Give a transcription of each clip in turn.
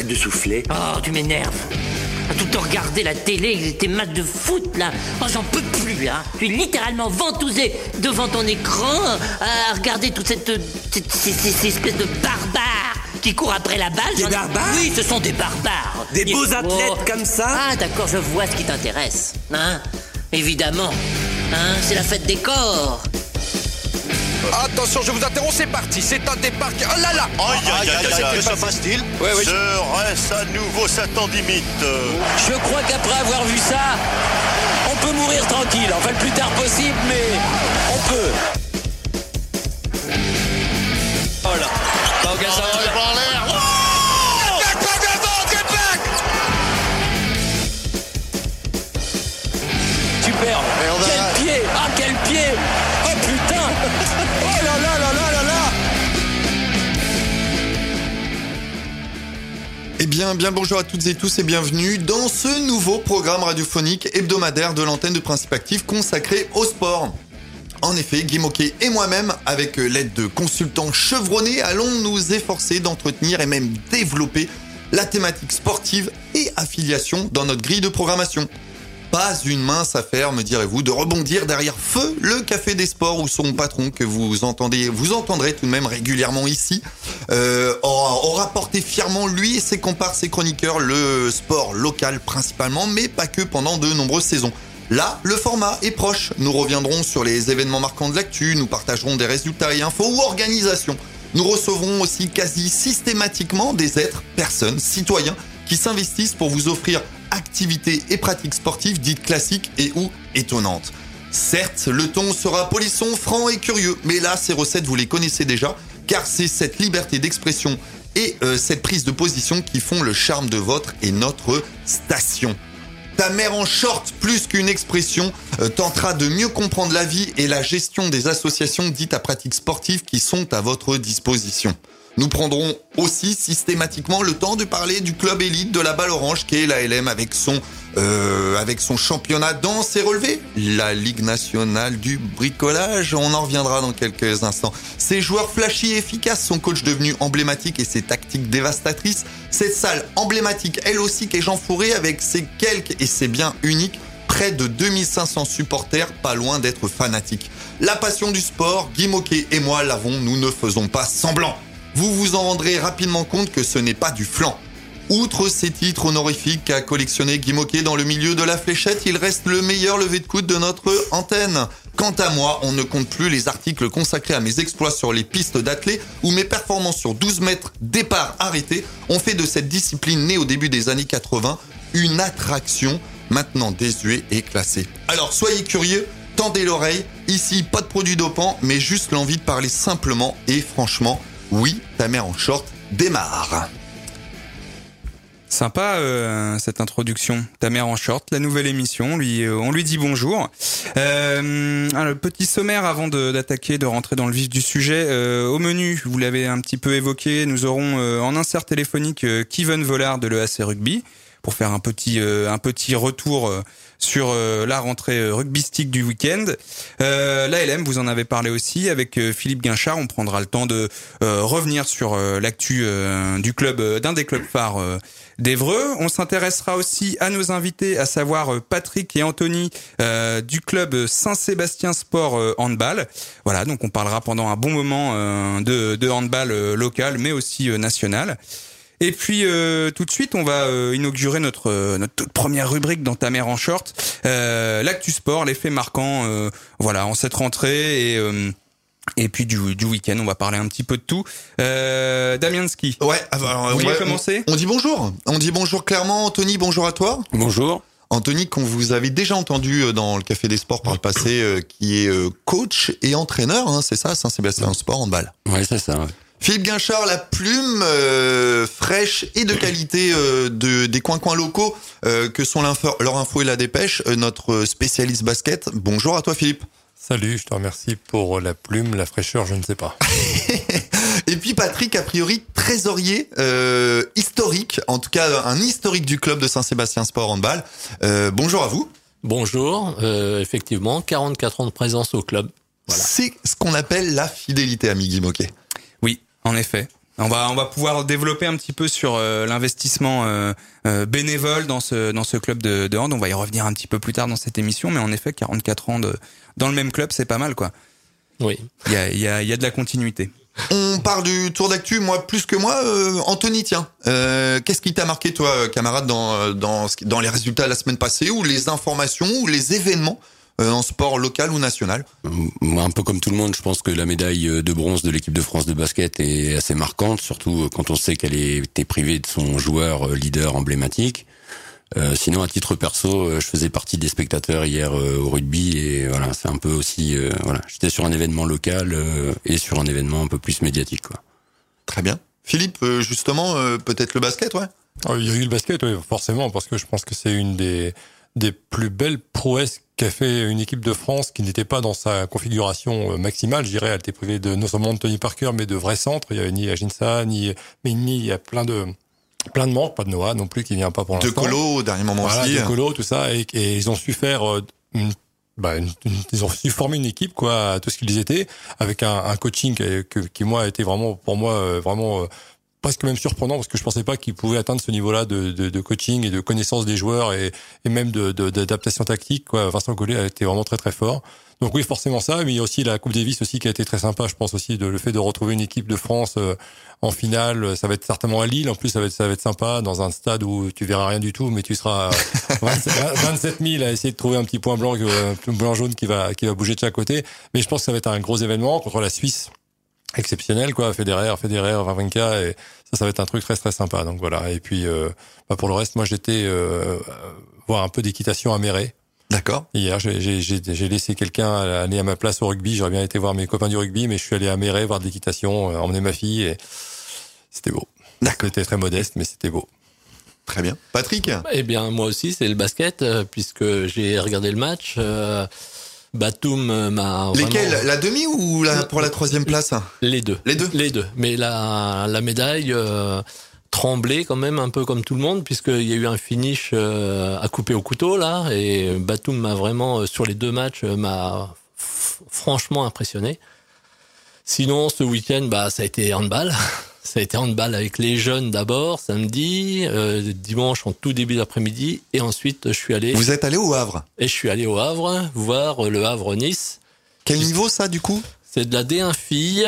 de souffler. Oh, tu m'énerves. À tout le temps regarder la télé, tes matchs de foot, là. Oh, j'en peux plus, hein. Tu es littéralement ventousé devant ton écran à regarder toute ces espèces de barbares qui courent après la balle. Des barbares ? Oui, ce sont des barbares. Des beaux athlètes comme ça ? Ah, d'accord, je vois ce qui t'intéresse. Hein ? Évidemment. Hein ? C'est la fête des corps. Attention, je vous interromps, c'est parti. C'est un départ. Oh là là. Que se passe-t-il? Serait-ce à nouveau Saint-Andimite? Je crois qu'après avoir vu ça, on peut mourir tranquille. Enfin, le plus tard possible, mais on peut. Oh là. Pau Gasol. Par l'air. Superbe. Quel pied. Ah, quel pied. Oh putain. Oh là là là là là là. Eh bien bonjour à toutes et tous et bienvenue dans ce nouveau programme radiophonique hebdomadaire de l'antenne de Principe Actif consacré au sport. En effet, Guy Moquet et moi-même, avec l'aide de consultants chevronnés, allons nous efforcer d'entretenir et même développer la thématique sportive et affiliation dans notre grille de programmation. Pas une mince affaire, me direz-vous, de rebondir derrière Feu, le café des sports, ou son patron que vous entendrez tout de même régulièrement ici, aura porté fièrement lui et ses comparses et chroniqueurs le sport local principalement, mais pas que pendant de nombreuses saisons. Là, le format est proche. Nous reviendrons sur les événements marquants de l'actu, nous partagerons des résultats et infos ou organisations. Nous recevrons aussi quasi systématiquement des êtres, personnes, citoyens qui s'investissent pour vous offrir activités et pratiques sportives dites classiques et ou étonnantes. Certes, le ton sera polisson, franc et curieux, mais là, ces recettes, vous les connaissez déjà, car c'est cette liberté d'expression et cette prise de position qui font le charme de votre et notre station. Ta mère en short, plus qu'une expression, tentera de mieux comprendre la vie et la gestion des associations dites à pratiques sportives qui sont à votre disposition. Nous prendrons aussi systématiquement le temps de parler du club élite de la balle orange qu'est l'ALM avec son championnat dans ses relevés, la Ligue nationale du bricolage, on en reviendra dans quelques instants. Ses joueurs flashy et efficaces, son coach devenu emblématique et ses tactiques dévastatrices, cette salle emblématique elle aussi qu'est Jean Fourré avec ses quelques et ses biens uniques, près de 2500 supporters, pas loin d'être fanatiques. La passion du sport, Guy Moquet et moi l'avons, nous ne faisons pas semblant. Vous vous en rendrez rapidement compte que ce n'est pas du flan. Outre ces titres honorifiques qu'a collectionné Guy Moquet dans le milieu de la fléchette, il reste le meilleur levé de coude de notre antenne. Quant à moi, on ne compte plus les articles consacrés à mes exploits sur les pistes d'athlée ou mes performances sur 12 mètres départ arrêté ont fait de cette discipline née au début des années 80 une attraction maintenant désuée et classée. Alors soyez curieux, tendez l'oreille, ici pas de produits dopants mais juste l'envie de parler simplement et franchement. Oui, ta mère en short démarre. Sympa cette introduction. Ta mère en short, la nouvelle émission. On lui dit bonjour. Un petit sommaire avant d'attaquer, de rentrer dans le vif du sujet. Au menu, vous l'avez un petit peu évoqué, nous aurons en insert téléphonique Kevin Vollard de l'EAC Rugby pour faire un petit retour sur la rentrée rugbystique du week-end. L'ALM, vous en avez parlé aussi avec Philippe Guinchard. On prendra le temps de revenir sur l'actu du club, d'un des clubs phares d'Évreux. On s'intéressera aussi à nos invités, à savoir Patrick et Anthony du club Saint-Sébastien Sport Handball. Voilà, donc on parlera pendant un bon moment de handball local, mais aussi national. Et puis tout de suite, on va inaugurer notre toute première rubrique dans Ta mère en short, l'actu sport, les faits marquants, voilà, en cette rentrée et puis du week-end, on va parler un petit peu de tout. Damianski. Ouais, alors, vous voulez commencer ? On dit bonjour. On dit bonjour clairement. Anthony, bonjour à toi. Bonjour. Anthony, qu'on vous avez déjà entendu dans le Café des Sports par le passé, qui est coach et entraîneur, hein, c'est ça, Saint-Sébastien Sport Handball. Ouais, c'est ça. Ouais. Philippe Guinchard, la plume fraîche et de qualité des coins locaux que sont leur info et la dépêche, notre spécialiste basket. Bonjour à toi Philippe. Salut, je te remercie pour la plume, la fraîcheur, je ne sais pas. Et puis Patrick, a priori trésorier historique, en tout cas un historique du club de Saint-Sébastien Sport Handball. Bonjour à vous. Bonjour, effectivement, 44 ans de présence au club. Voilà. C'est ce qu'on appelle la fidélité, ami Guy Moquet. Oui, en effet. On va pouvoir développer un petit peu sur l'investissement bénévole dans ce club de hand. On va y revenir un petit peu plus tard dans cette émission, mais en effet, 44 ans dans le même club, c'est pas mal, quoi. Oui. Il y a de la continuité. On part du tour d'actu, moi plus que moi. Anthony, tiens, qu'est-ce qui t'a marqué, toi, camarade, dans les résultats de la semaine passée, ou les informations, ou les événements en sport local ou national? Moi, un peu comme tout le monde, je pense que la médaille de bronze de l'équipe de France de basket est assez marquante, surtout quand on sait qu'elle était privée de son joueur leader emblématique. Sinon, à titre perso, je faisais partie des spectateurs hier au rugby, et voilà, c'est un peu aussi, voilà, j'étais sur un événement local et sur un événement un peu plus médiatique, quoi. Très bien. Philippe, justement, peut-être le basket, ouais. Il y a eu le basket, oui, forcément, parce que je pense que c'est une des plus belles prouesses qu'a fait une équipe de France qui n'était pas dans sa configuration maximale. Je dirais, elle était privée de non seulement de Tony Parker, mais de vrais centres. Il y avait ni Aginsa, ni Migny, il y a plein de manques, pas de Noah non plus qui vient pas pour l'instant. De Colo au dernier moment, voilà, aussi. De Colo, tout ça, et ils ont su faire ils ont su former une équipe, quoi, à tout ce qu'ils étaient, avec un coaching qui moi a été vraiment, pour moi, vraiment presque même surprenant, parce que je pensais pas qu'ils pouvaient atteindre ce niveau-là de coaching et de connaissance des joueurs et même d'adaptation tactique, quoi. Vincent Collet a été vraiment très très fort. Donc oui, forcément ça, mais il y a aussi la Coupe Davis aussi qui a été très sympa, je pense aussi, le fait de retrouver une équipe de France en finale. Ça va être certainement à Lille, en plus ça va être sympa, dans un stade où tu verras rien du tout, mais tu seras 27 000 à essayer de trouver un petit point blanc jaune qui va bouger de chaque côté. Mais je pense que ça va être un gros événement contre la Suisse, exceptionnel, quoi. Federer, Wawrinka, et ça va être un truc très très sympa. Donc voilà. Et puis pour le reste, moi j'étais voir un peu d'équitation à Méret. D'accord. Hier, j'ai laissé quelqu'un aller à ma place au rugby. J'aurais bien été voir mes copains du rugby, mais je suis allé à Méret voir de l'équitation, emmener ma fille, et c'était beau. D'accord. C'était très modeste, mais c'était beau. Très bien. Patrick? Eh bien, moi aussi, c'est le basket, puisque j'ai regardé le match. Batum m'a Lesquels? vraiment... La demi ou pour la troisième place? Les deux. Les deux? Les deux. Mais la médaille tremblait quand même un peu comme tout le monde, puisqu'il y a eu un finish à couper au couteau, là, et Batum m'a vraiment, sur les deux matchs, m'a franchement impressionné. Sinon, ce week-end, ça a été handball. Ça a été handball avec les jeunes d'abord, samedi, dimanche en tout début d'après-midi, et ensuite je suis allé... Vous êtes allé au Havre? Et je suis allé au Havre, voir le Havre-Nice. Quel niveau ça, du coup? C'est de la D1 fille,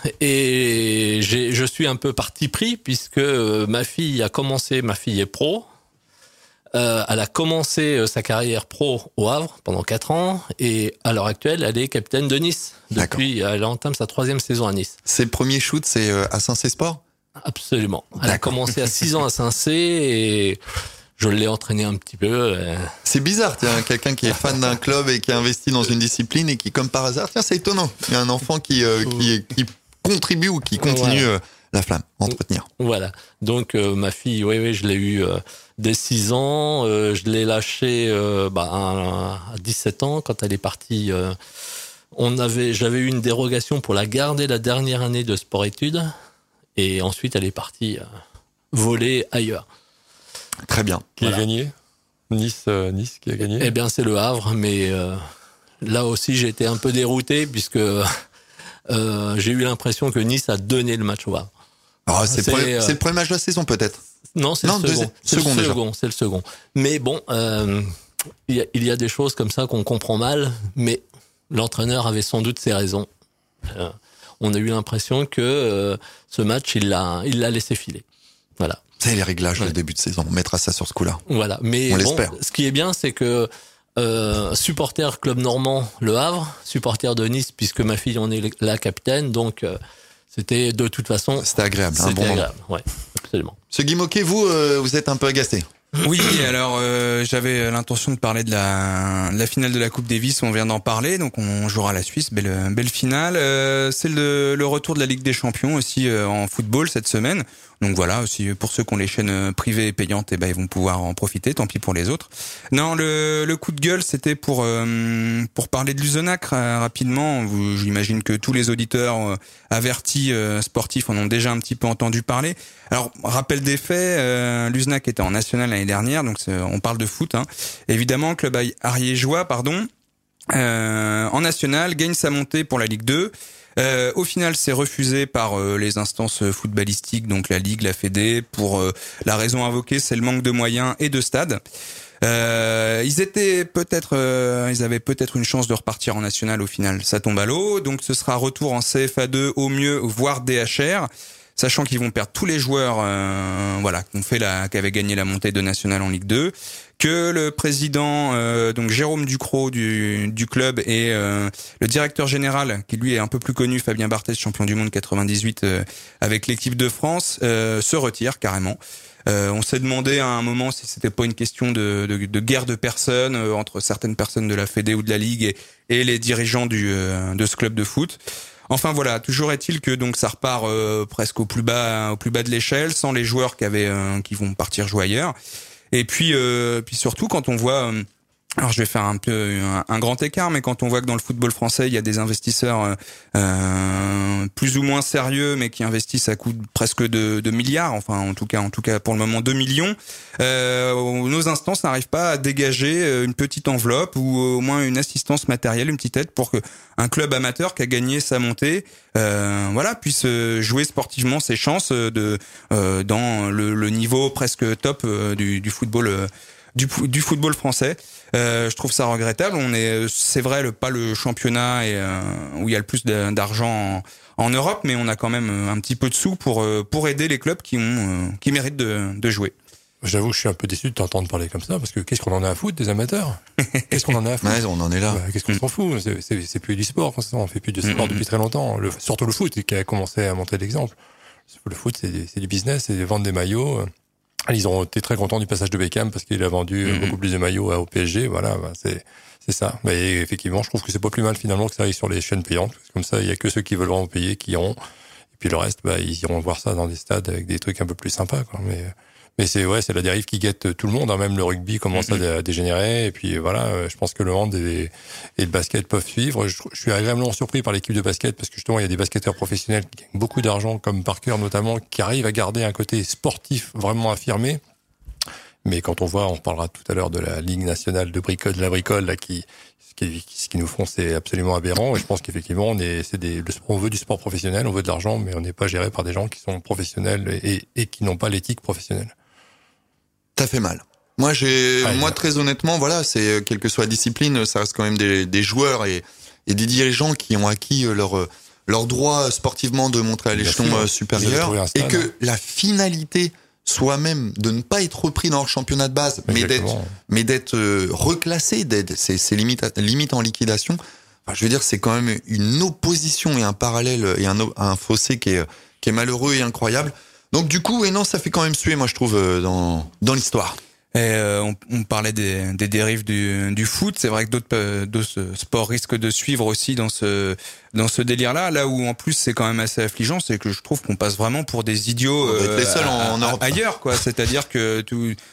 et je suis un peu parti pris, puisque ma fille est pro. Elle a commencé sa carrière pro au Havre pendant 4 ans, et à l'heure actuelle, elle est capitaine de Nice. Depuis, elle entame sa 3e saison à Nice. Ses premiers shoots, c'est à Saint-Cé-Sport? Absolument. Elle a commencé à 6 ans à Saint-Cé, et je l'ai entraîné un petit peu. C'est bizarre, tiens, quelqu'un qui est fan d'un club et qui a investi dans une discipline et qui, comme par hasard, tiens, c'est étonnant. Il y a un enfant qui contribue ou qui continue la flamme, entretenir. Voilà. Donc, ma fille, oui, je l'ai eu dès 6 ans. Je l'ai lâchée à 17 ans quand elle est partie. J'avais eu une dérogation pour la garder la dernière année de sport-études. Et ensuite, elle est partie voler ailleurs. Très bien. Qui a gagné? Nice qui a gagné? Eh bien, c'est le Havre, mais là aussi, j'ai été un peu dérouté, puisque j'ai eu l'impression que Nice a donné le match au Havre. Ah, c'est le premier match de la saison, peut-être? Non, c'est le second. C'est le second. Mais bon, il y a des choses comme ça qu'on comprend mal, mais l'entraîneur avait sans doute ses raisons. On a eu l'impression que ce match, il l'a laissé filer. Voilà. C'est les réglages du début de saison. On mettra ça sur ce coup-là. Voilà. Mais on l'espère. Ce qui est bien, c'est que supporter Club Normand Le Havre, supporter de Nice, puisque ma fille en est la capitaine, donc c'était de toute façon... C'était agréable, un bon moment. Ouais, absolument. Monsieur Guy Moquet, vous êtes un peu agacé? Oui, alors j'avais l'intention de parler de la finale de la Coupe Davis, on vient d'en parler, donc on jouera la Suisse, belle finale. C'est le retour de la Ligue des Champions aussi en football cette semaine. Donc voilà, aussi pour ceux qui ont les chaînes privées et payantes, ils vont pouvoir en profiter, tant pis pour les autres. Non, le coup de gueule, c'était pour parler de l'Uzenac rapidement. J'imagine que tous les auditeurs avertis sportifs en ont déjà un petit peu entendu parler. Alors, rappel des faits, l'Uzenac était en national l'année dernière, donc on parle de foot. Évidemment, club ariégeois, en national, gagne sa montée pour la Ligue 2. Au final, c'est refusé par les instances footballistiques, donc la Ligue, la Fédé, pour la raison invoquée, c'est le manque de moyens et de stades. Ils avaient peut-être une chance de repartir en national au final. Ça tombe à l'eau, donc ce sera retour en CFA2 au mieux, voire DHR. Sachant qu'ils vont perdre tous les joueurs, qui avaient gagné la montée de national en Ligue 2, que le président, donc Jérôme Ducrot du club et le directeur général, qui lui est un peu plus connu, Fabien Barthez, champion du monde 98 avec l'équipe de France, se retire carrément. On s'est demandé à un moment si c'était pas une question de guerre de personnes entre certaines personnes de la Fédé ou de la Ligue et les dirigeants de ce club de foot. Enfin voilà, toujours est-il que donc ça repart presque au plus bas de l'échelle, sans les joueurs qui vont partir jouer ailleurs. Et puis surtout quand on voit, alors je vais faire un peu un grand écart, mais quand on voit que dans le football français il y a des investisseurs plus ou moins sérieux, mais qui investissent à coût presque de milliards, enfin en tout cas pour le moment 2 millions, nos instances n'arrivent pas à dégager une petite enveloppe ou au moins une assistance matérielle, une petite aide pour que un club amateur qui a gagné sa montée, puisse jouer sportivement ses chances dans le niveau presque top du football. Du football français, je trouve ça regrettable. C'est vrai, pas le championnat où il y a le plus d'argent en Europe, mais on a quand même un petit peu de sous pour aider les clubs qui méritent de jouer. J'avoue, je suis un peu déçu de t'entendre parler comme ça, parce que qu'est-ce qu'on en a à foutre des amateurs? Qu'est-ce qu'on en a à foutre? Ouais, on en est là. Qu'est-ce qu'on s'en fout? C'est plus du sport, on fait plus de sport depuis très longtemps. Surtout le foot, qui a commencé à monter l'exemple. Le foot, c'est du business, c'est vendre des maillots. Ils ont été très contents du passage de Beckham parce qu'il a vendu beaucoup plus de maillots au PSG. Voilà, c'est ça. Mais effectivement, je trouve que c'est pas plus mal finalement que ça aille sur les chaînes payantes. Comme ça, il y a que ceux qui veulent vraiment payer qui iront. Et puis le reste, ils iront voir ça dans des stades avec des trucs un peu plus sympas, quoi. Mais c'est la dérive qui guette tout le monde, hein. Même le rugby commence à dégénérer. Et puis voilà, je pense que le hand et le basket peuvent suivre. Je suis agréablement surpris par l'équipe de basket parce que justement, il y a des basketteurs professionnels qui gagnent beaucoup d'argent, comme Parker notamment, qui arrivent à garder un côté sportif vraiment affirmé. Mais quand on reparlera tout à l'heure de la Ligue nationale de la bricole, là, ce qu'ils nous font, c'est absolument aberrant. Et je pense qu'effectivement, on veut du sport professionnel, on veut de l'argent, mais on n'est pas géré par des gens qui sont professionnels et qui n'ont pas l'éthique professionnelle. Ça fait mal. Moi, très honnêtement, voilà, c'est quelle que soit la discipline, ça reste quand même des joueurs et des dirigeants qui ont acquis leur droit sportivement de montrer à l'échelon supérieur, et que la finalité soit même de ne pas être repris dans leur championnat de base, mais d'être reclassé, c'est limite en liquidation. Enfin, je veux dire, c'est quand même une opposition et un parallèle et un fossé qui est malheureux et incroyable. Donc du coup, ça fait quand même suer, moi je trouve, dans l'histoire. Et on parlait des dérives du foot. C'est vrai que d'autres sports risquent de suivre aussi dans ce délire-là. Là où en plus c'est quand même assez affligeant, c'est que je trouve qu'on passe vraiment pour des idiots les seuls en Europe ailleurs, quoi. C'est-à-dire que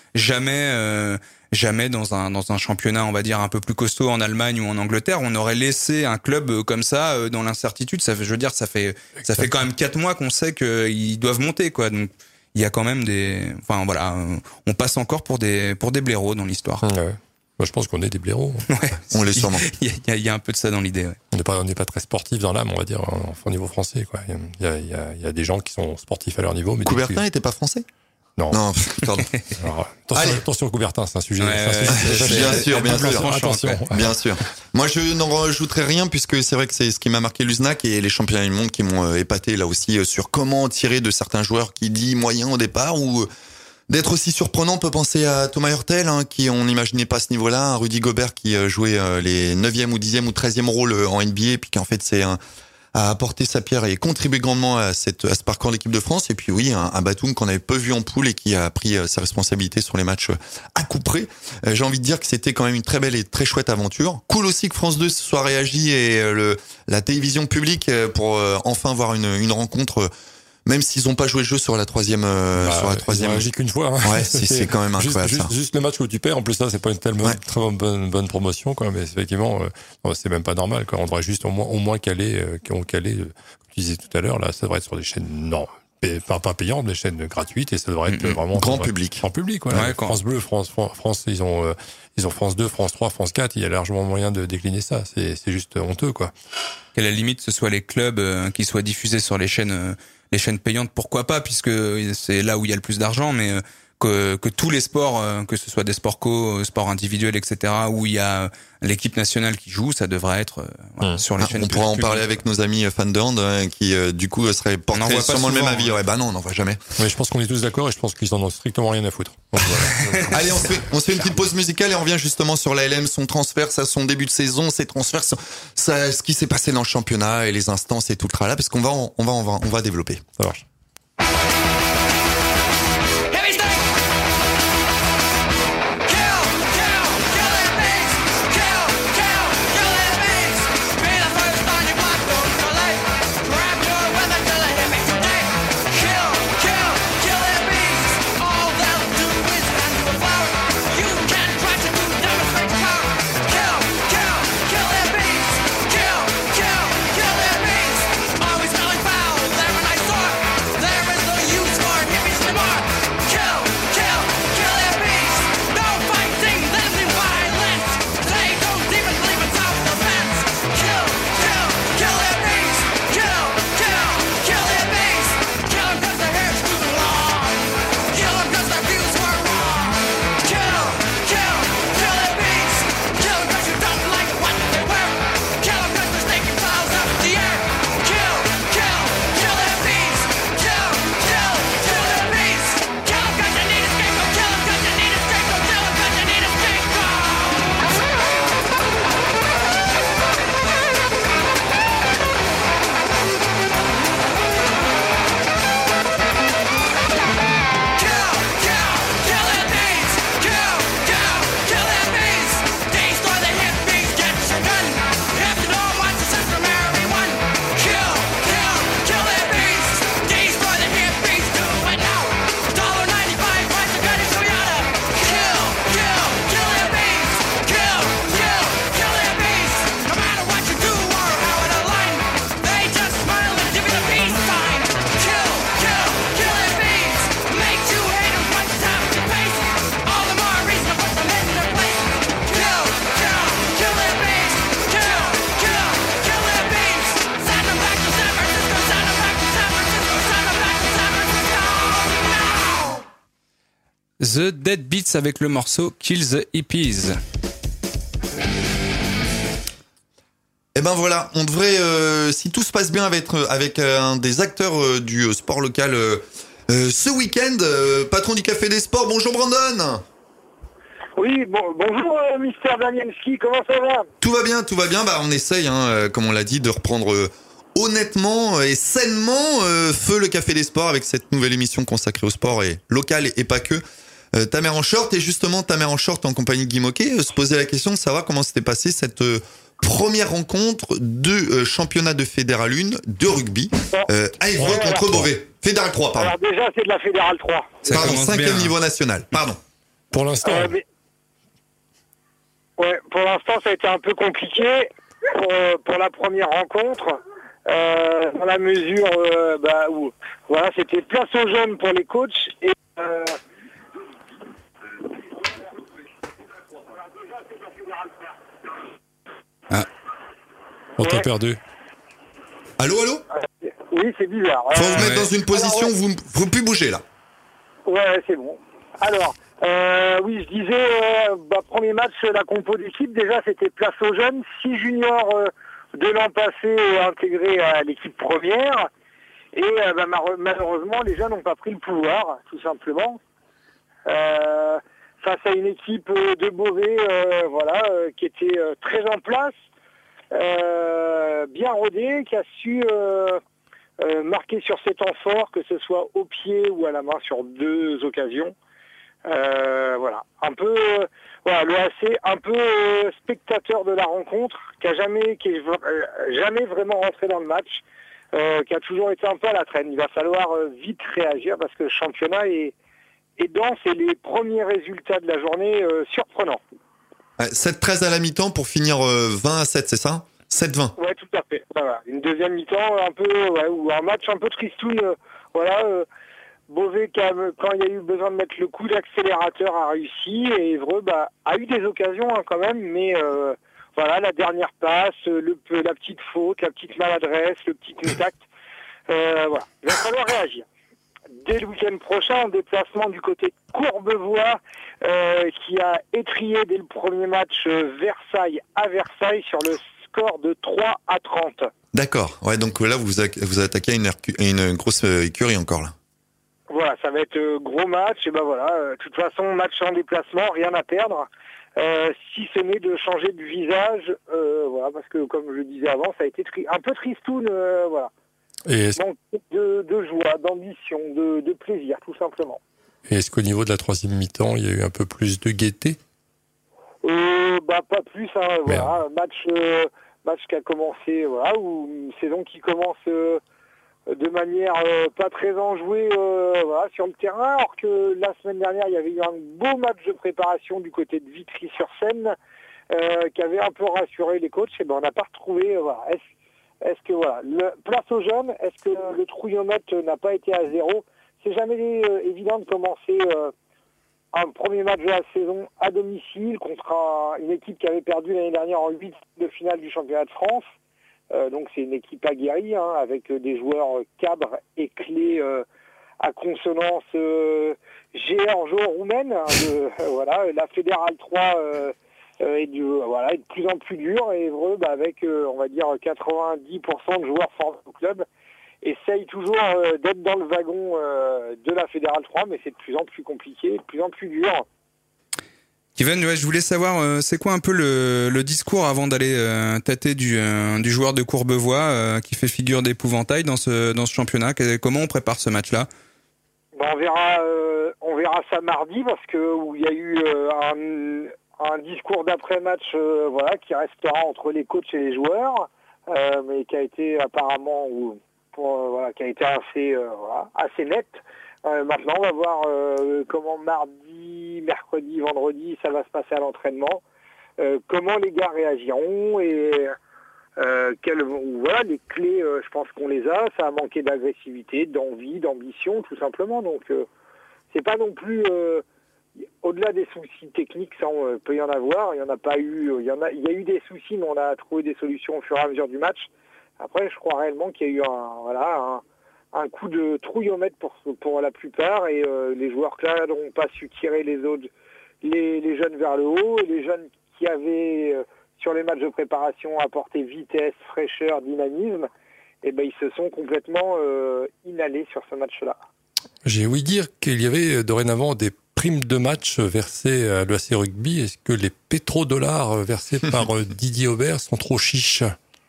jamais dans un championnat, on va dire, un peu plus costaud en Allemagne ou en Angleterre, on aurait laissé un club comme ça dans l'incertitude. Ça fait quand même 4 mois qu'on sait qu'ils doivent monter, quoi. Donc il y a quand même on passe encore pour des blaireaux dans l'histoire. Ouais. Moi, je pense qu'on est des blaireaux. Ouais, on l'est sûrement. Il y a un peu de ça dans l'idée. Ouais. On n'est pas très sportif dans l'âme, on va dire, au niveau français, quoi. Il y a des gens qui sont sportifs à leur niveau, mais Coubertin n'était pas français? Non, pardon. Alors, attention Coubertin, c'est un sujet. Bien sûr. Moi, je n'en rajouterai rien puisque c'est vrai que c'est ce qui m'a marqué l'USNAC et les championnats du monde qui m'ont épaté là aussi sur comment tirer de certains joueurs qui dit moyen au départ ou d'être aussi surprenant. On peut penser à Thomas Hurtel, qui on n'imaginait pas à ce niveau-là, un Rudy Gobert qui jouait les 9e ou 10e ou 13e rôles en NBA, puis qu'en fait a apporté sa pierre et contribué grandement à ce parcours de l'équipe de France. Et puis oui, un Batum qu'on avait peu vu en poule et qui a pris ses responsabilités sur les matchs à coup près. J'ai envie de dire que c'était quand même une très belle et très chouette aventure. Cool aussi que France 2 se soit réagi et la télévision publique pour enfin voir une rencontre. Même s'ils n'ont pas joué le jeu sur la troisième, Ils ont réagi qu'une fois. Hein. Ouais, c'est quand même incroyable. Juste le match où tu perds. En plus, ça, c'est pas une très bonne promotion, quoi. Mais effectivement, c'est même pas normal, quoi. On devrait juste au moins caler, tu disais tout à l'heure, là, ça devrait être sur des chaînes pas payantes, des chaînes gratuites, et ça devrait être vraiment grand public. Grand public, ouais. France Bleu, France, ils ont France 2, France 3, France 4, il y a largement moyen de décliner ça. C'est juste honteux, quoi. Qu'à la limite, ce soit les clubs qui soient diffusés sur les chaînes payantes, pourquoi pas, puisque c'est là où il y a le plus d'argent, mais que tous les sports, que ce soit des sports sports individuels, etc., où il y a l'équipe nationale qui joue, ça devrait être sur les chaînes. On pourra en parler avec nos amis fans de hand qui du coup seraient portés sûrement le même avis. Ouais, bah non, on n'en voit jamais. Ouais, je pense qu'on est tous d'accord et je pense qu'ils en ont strictement rien à foutre. Donc, voilà. Allez, on se fait une petite pause musicale et on revient justement sur la LM, son transfert, son début de saison, ses transferts, ce qui s'est passé dans le championnat et les instances et tout le tralala, parce qu'on va développer. Ça marche. The Dead Beats avec le morceau Kill the Hippies. Et ben voilà, on devrait, si tout se passe bien, avec un des acteurs du sport local ce week-end, patron du Café des Sports. Bonjour Brandon. Oui, bonjour Mister Danielski, comment ça va ? Tout va bien. Bah on essaye, comme on l'a dit, de reprendre honnêtement et sainement feu le Café des Sports avec cette nouvelle émission consacrée au sport et local et pas que. Ta mère en short, et justement ta mère en short en compagnie de Guy Moquet se posait la question de savoir comment s'était passée cette première rencontre de championnat de Fédéral 1 de rugby à Évreux contre Beauvais. Fédéral 3, pardon. Alors déjà c'est de la Fédéral 3. Pardon, 5e niveau national, pardon. Pour l'instant. Pour l'instant ça a été un peu compliqué pour la première rencontre. Dans la mesure où voilà, c'était place aux jeunes pour les coachs et on t'a perdu. Allô ? Oui, c'est bizarre. Faut vous mettre dans une position où vous ne pouvez plus bouger là. Ouais, c'est bon. Alors, oui, je disais, premier match, la compo d'équipe, déjà c'était place aux jeunes, 6 juniors de l'an passé intégrés à l'équipe première, et malheureusement les jeunes n'ont pas pris le pouvoir, tout simplement. Face à une équipe de Beauvais, qui était très en place, bien rodée, qui a su marquer sur ses temps forts, que ce soit au pied ou à la main sur 2 occasions. Un peu le AC un peu spectateur de la rencontre, qui est jamais vraiment rentré dans le match, qui a toujours été un peu à la traîne. Il va falloir vite réagir parce que le championnat est dense et les premiers résultats de la journée surprenants. 7-13 à la mi-temps pour finir 20-7, c'est ça ? 7-20. Ouais, tout à fait. Voilà. Une deuxième mi-temps un peu ou un match un peu tristoun voilà, Beauvais, quand il y a eu besoin de mettre le coup d'accélérateur, a réussi, et Évreux a eu des occasions quand même, mais voilà, la dernière passe, la petite faute, la petite maladresse, le petit contact, voilà, il va falloir réagir. Dès le week-end prochain, en déplacement du côté de Courbevoie, qui a étrillé dès le premier match Versailles à Versailles sur le score de 3-30. D'accord. Ouais, donc là, vous attaquez à une grosse écurie encore, là. Voilà, ça va être gros match. Et ben voilà, de toute façon, match en déplacement, rien à perdre. Si ce n'est de changer de visage, voilà, parce que comme je le disais avant, ça a été un peu tristoun, voilà. Et donc de joie, d'ambition, de plaisir, tout simplement. Et est-ce qu'au niveau de la troisième mi-temps, il y a eu un peu plus de gaieté? Pas plus, hein, voilà. Match qui a commencé, voilà, ou une saison qui commence de manière pas très enjouée, voilà, sur le terrain, alors que la semaine dernière, il y avait eu un beau match de préparation du côté de Vitry-sur-Seine, qui avait un peu rassuré les coachs. Et ben on n'a pas retrouvé, voilà. Est-ce que voilà, place aux jeunes, est-ce que le trouillomètre n'a pas été à zéro? C'est jamais évident de commencer un premier match de la saison à domicile contre une équipe qui avait perdu l'année dernière en 8 de finale du championnat de France. Donc c'est une équipe aguerrie, hein, avec des joueurs cadres et clés à consonance géorgo-roumaine. Voilà, la Fédérale 3 est de plus en plus dure, et Évreux, avec on va dire 90% de joueurs formés au club, essaye toujours d'être dans le wagon de la Fédérale 3, mais c'est de plus en plus compliqué, de plus en plus dur. Kevin, je voulais savoir, c'est quoi un peu le discours avant d'aller tâter du joueur de Courbevoie qui fait figure d'épouvantail dans ce championnat? Comment on prépare ce match-là? On verra ça mardi, parce que où il y a eu un discours d'après-match, voilà, qui restera entre les coachs et les joueurs, mais qui a été apparemment qui a été assez net. Maintenant, on va voir comment mardi, mercredi, vendredi, ça va se passer à l'entraînement. Comment les gars réagiront, et voilà, les clés, je pense qu'on les a. Ça a manqué d'agressivité, d'envie, d'ambition, tout simplement. Donc, c'est pas non plus au-delà des soucis techniques, ça on peut y en avoir. Il y en a pas eu. Il y a eu des soucis, mais on a trouvé des solutions au fur et à mesure du match. Après, je crois réellement qu'il y a eu un coup de trouillomètre pour la plupart, et les joueurs cadres n'ont pas su tirer les jeunes vers le haut, et les jeunes qui avaient sur les matchs de préparation apporté vitesse, fraîcheur, dynamisme, et ils se sont complètement inhalés sur ce match-là. J'ai ouï dire qu'il y avait dorénavant des primes de match versées à l'EAC Rugby. Est-ce que les pétrodollars versés par Didier Aubert sont trop chiches?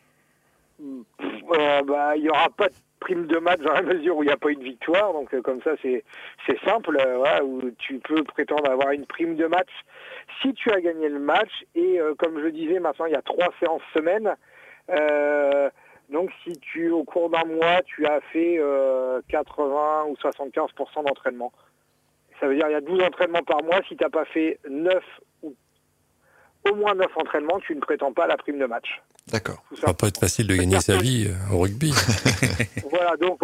Il n'y aura pas de prime de match dans la mesure où il n'y a pas eu de victoire, donc comme ça c'est simple, où tu peux prétendre avoir une prime de match si tu as gagné le match, et comme je le disais, maintenant il y a 3 séances semaine, donc si au cours d'un mois tu as fait 80 ou 75% d'entraînement, ça veut dire il y a 12 entraînements par mois. Si tu n'as pas fait 9 ou au moins 9 entraînements, tu ne prétends pas à la prime de match. D'accord. Ça va pas être facile de gagner sa vie au rugby. Voilà, donc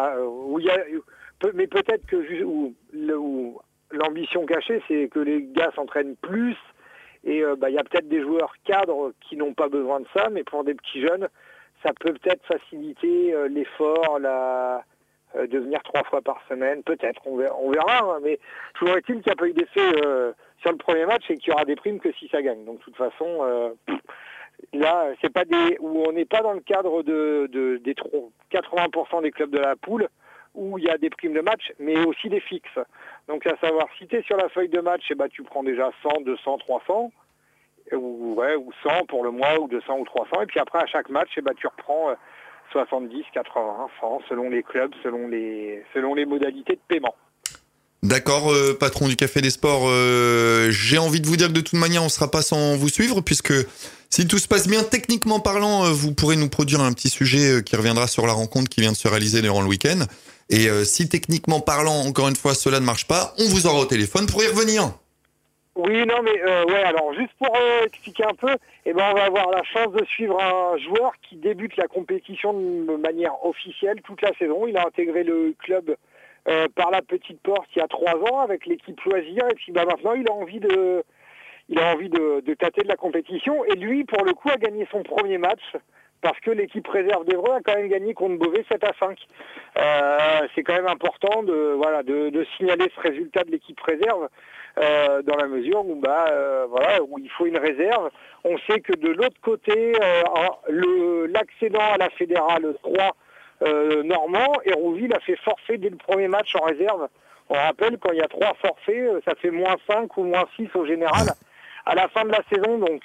mais peut-être que où l'ambition cachée, c'est que les gars s'entraînent plus, et il y a peut-être des joueurs cadres qui n'ont pas besoin de ça, mais pour des petits jeunes, ça peut peut-être faciliter l'effort, de venir 3 fois par semaine, peut-être, on verra, hein, mais toujours est-il qu'il n'y a pas eu d'effet sur le premier match, et qu'il y aura des primes que si ça gagne. Donc de toute façon, là, c'est pas où on n'est pas dans le cadre des 80% des clubs de la poule, où il y a des primes de match, mais aussi des fixes. Donc à savoir, si tu es sur la feuille de match, tu prends déjà 100, 200, 300, ou 100 pour le mois, ou 200 ou 300, et puis après à chaque match, tu reprends 70, 80, 100, selon les clubs, selon les modalités de paiement. D'accord, patron du Café des Sports, j'ai envie de vous dire que de toute manière, on ne sera pas sans vous suivre, puisque si tout se passe bien, techniquement parlant, vous pourrez nous produire un petit sujet qui reviendra sur la rencontre qui vient de se réaliser durant le week-end. Et si techniquement parlant, encore une fois, cela ne marche pas, on vous aura au téléphone pour y revenir. Oui, non, mais alors juste pour expliquer un peu, on va avoir la chance de suivre un joueur qui débute la compétition de manière officielle toute la saison. Il a intégré le club par la petite porte il y a 3 ans avec l'équipe loisir, et puis maintenant il a envie de tâter de la compétition, et lui pour le coup a gagné son premier match parce que l'équipe réserve d'Évreux a quand même gagné contre Beauvais 7-5. C'est quand même important de signaler ce résultat de l'équipe réserve. Dans la mesure où où il faut une réserve. On sait que de l'autre côté, l'accédant à la fédérale 3 normand, Hérouville a fait forfait dès le premier match en réserve. On rappelle, quand il y a 3 forfaits, ça fait -5 ou -6 au général à la fin de la saison. Donc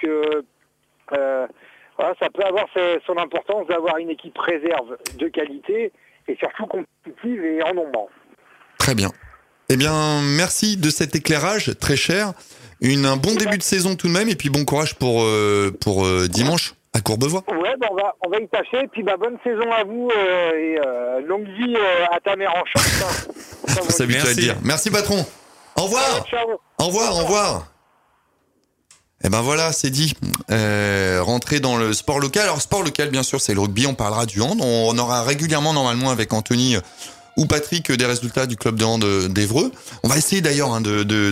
ça peut avoir son importance d'avoir une équipe réserve de qualité et surtout compétitive et en nombre. Très bien. Eh bien, merci de cet éclairage très cher. Un bon début de saison tout de même, et puis bon courage pour dimanche à Courbevoie. Ouais, on va y tâcher, et puis bonne saison à vous et longue vie à ta mère en chance. Faut s'habituer à le dire. Merci patron. Au revoir. Ouais, ciao. Au revoir. Et ben voilà, c'est dit. Rentrer dans le sport local. Alors sport local, bien sûr, c'est le rugby. On parlera du hand. On aura régulièrement, normalement, avec Anthony ou Patrick, des résultats du club de hand d'Évreux. On va essayer d'ailleurs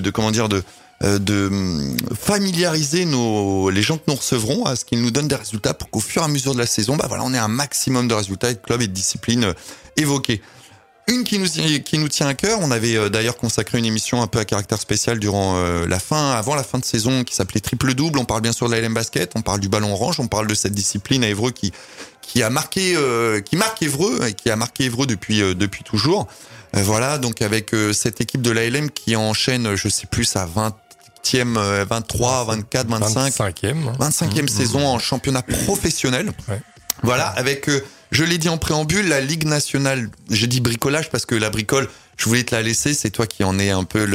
de familiariser les gens que nous recevront à ce qu'ils nous donnent des résultats pour qu'au fur et à mesure de la saison, on ait un maximum de résultats et de clubs et de disciplines évoqués. Une qui nous tient à cœur, on avait d'ailleurs consacré une émission un peu à caractère spécial avant la fin de saison, qui s'appelait Triple Double. On parle bien sûr de la LM Basket, on parle du ballon orange, on parle de cette discipline à Évreux qui marque Évreux et qui a marqué Évreux depuis toujours. Voilà, donc avec cette équipe de l'ALM qui enchaîne, je sais plus, à 20e, 23, 24, 25e saison en championnat professionnel. Ouais. Voilà, avec, je l'ai dit en préambule, la Ligue nationale, j'ai dit bricolage parce que la bricole, je voulais te la laisser, c'est toi qui en es un peu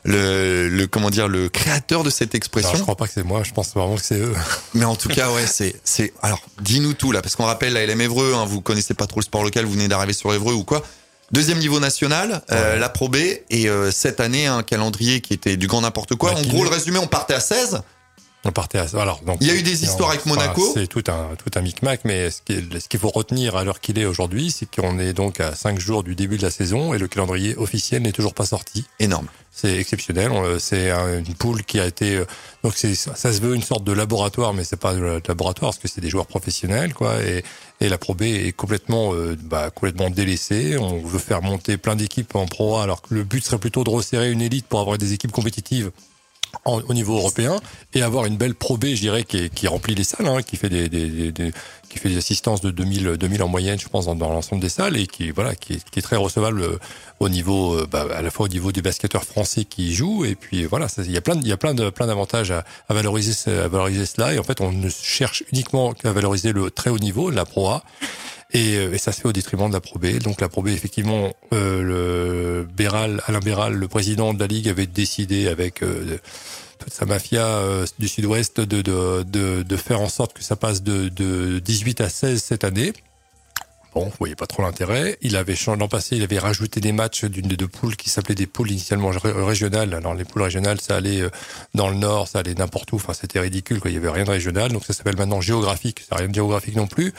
le créateur de cette expression. Non, je crois pas que c'est moi, je pense vraiment que c'est eux. Mais en tout cas, ouais, alors, dis-nous tout, là, parce qu'on rappelle la LM Évreux, vous connaissez pas trop le sport local, vous venez d'arriver sur Évreux ou quoi. 2e niveau national, la Pro B, et cette année, un calendrier qui était du grand n'importe quoi. En gros, le résumé, on partait à 16. Donc, il y a eu des histoires avec Monaco. C'est tout un micmac, mais ce qu'il faut retenir à l'heure qu'il est aujourd'hui, c'est qu'on est donc à 5 jours du début de la saison et le calendrier officiel n'est toujours pas sorti. Énorme. C'est exceptionnel. C'est une poule qui a été, donc ça se veut une sorte de laboratoire, mais c'est pas de laboratoire parce que c'est des joueurs professionnels, quoi. Et la Pro B est complètement délaissée. On veut faire monter plein d'équipes en Pro A, alors que le but serait plutôt de resserrer une élite pour avoir des équipes compétitives au niveau européen et avoir une belle Pro B, je dirais, qui remplit les salles, qui fait qui fait des assistances de 2000 en moyenne, je pense, dans l'ensemble des salles, et qui est très recevable au niveau, à la fois au niveau des basketteurs français qui y jouent, et puis voilà, il y a plein d'avantages à valoriser cela, et en fait, on ne cherche uniquement qu'à valoriser le très haut niveau, la Pro A. Et ça se fait au détriment de la Pro B. Donc la Pro B, effectivement, Alain Béral, le président de la Ligue, avait décidé avec toute sa mafia du Sud-Ouest de faire en sorte que ça passe de 18 à 16 cette année. Bon, vous voyez pas trop l'intérêt. L'an passé, il avait rajouté des matchs d'une des deux poules qui s'appelaient des poules initialement régionales. Alors, les poules régionales, ça allait dans le nord, ça allait n'importe où. Enfin, c'était ridicule, quoi. Il y avait rien de régional. Donc, ça s'appelle maintenant géographique. Ça n'a rien de géographique non plus.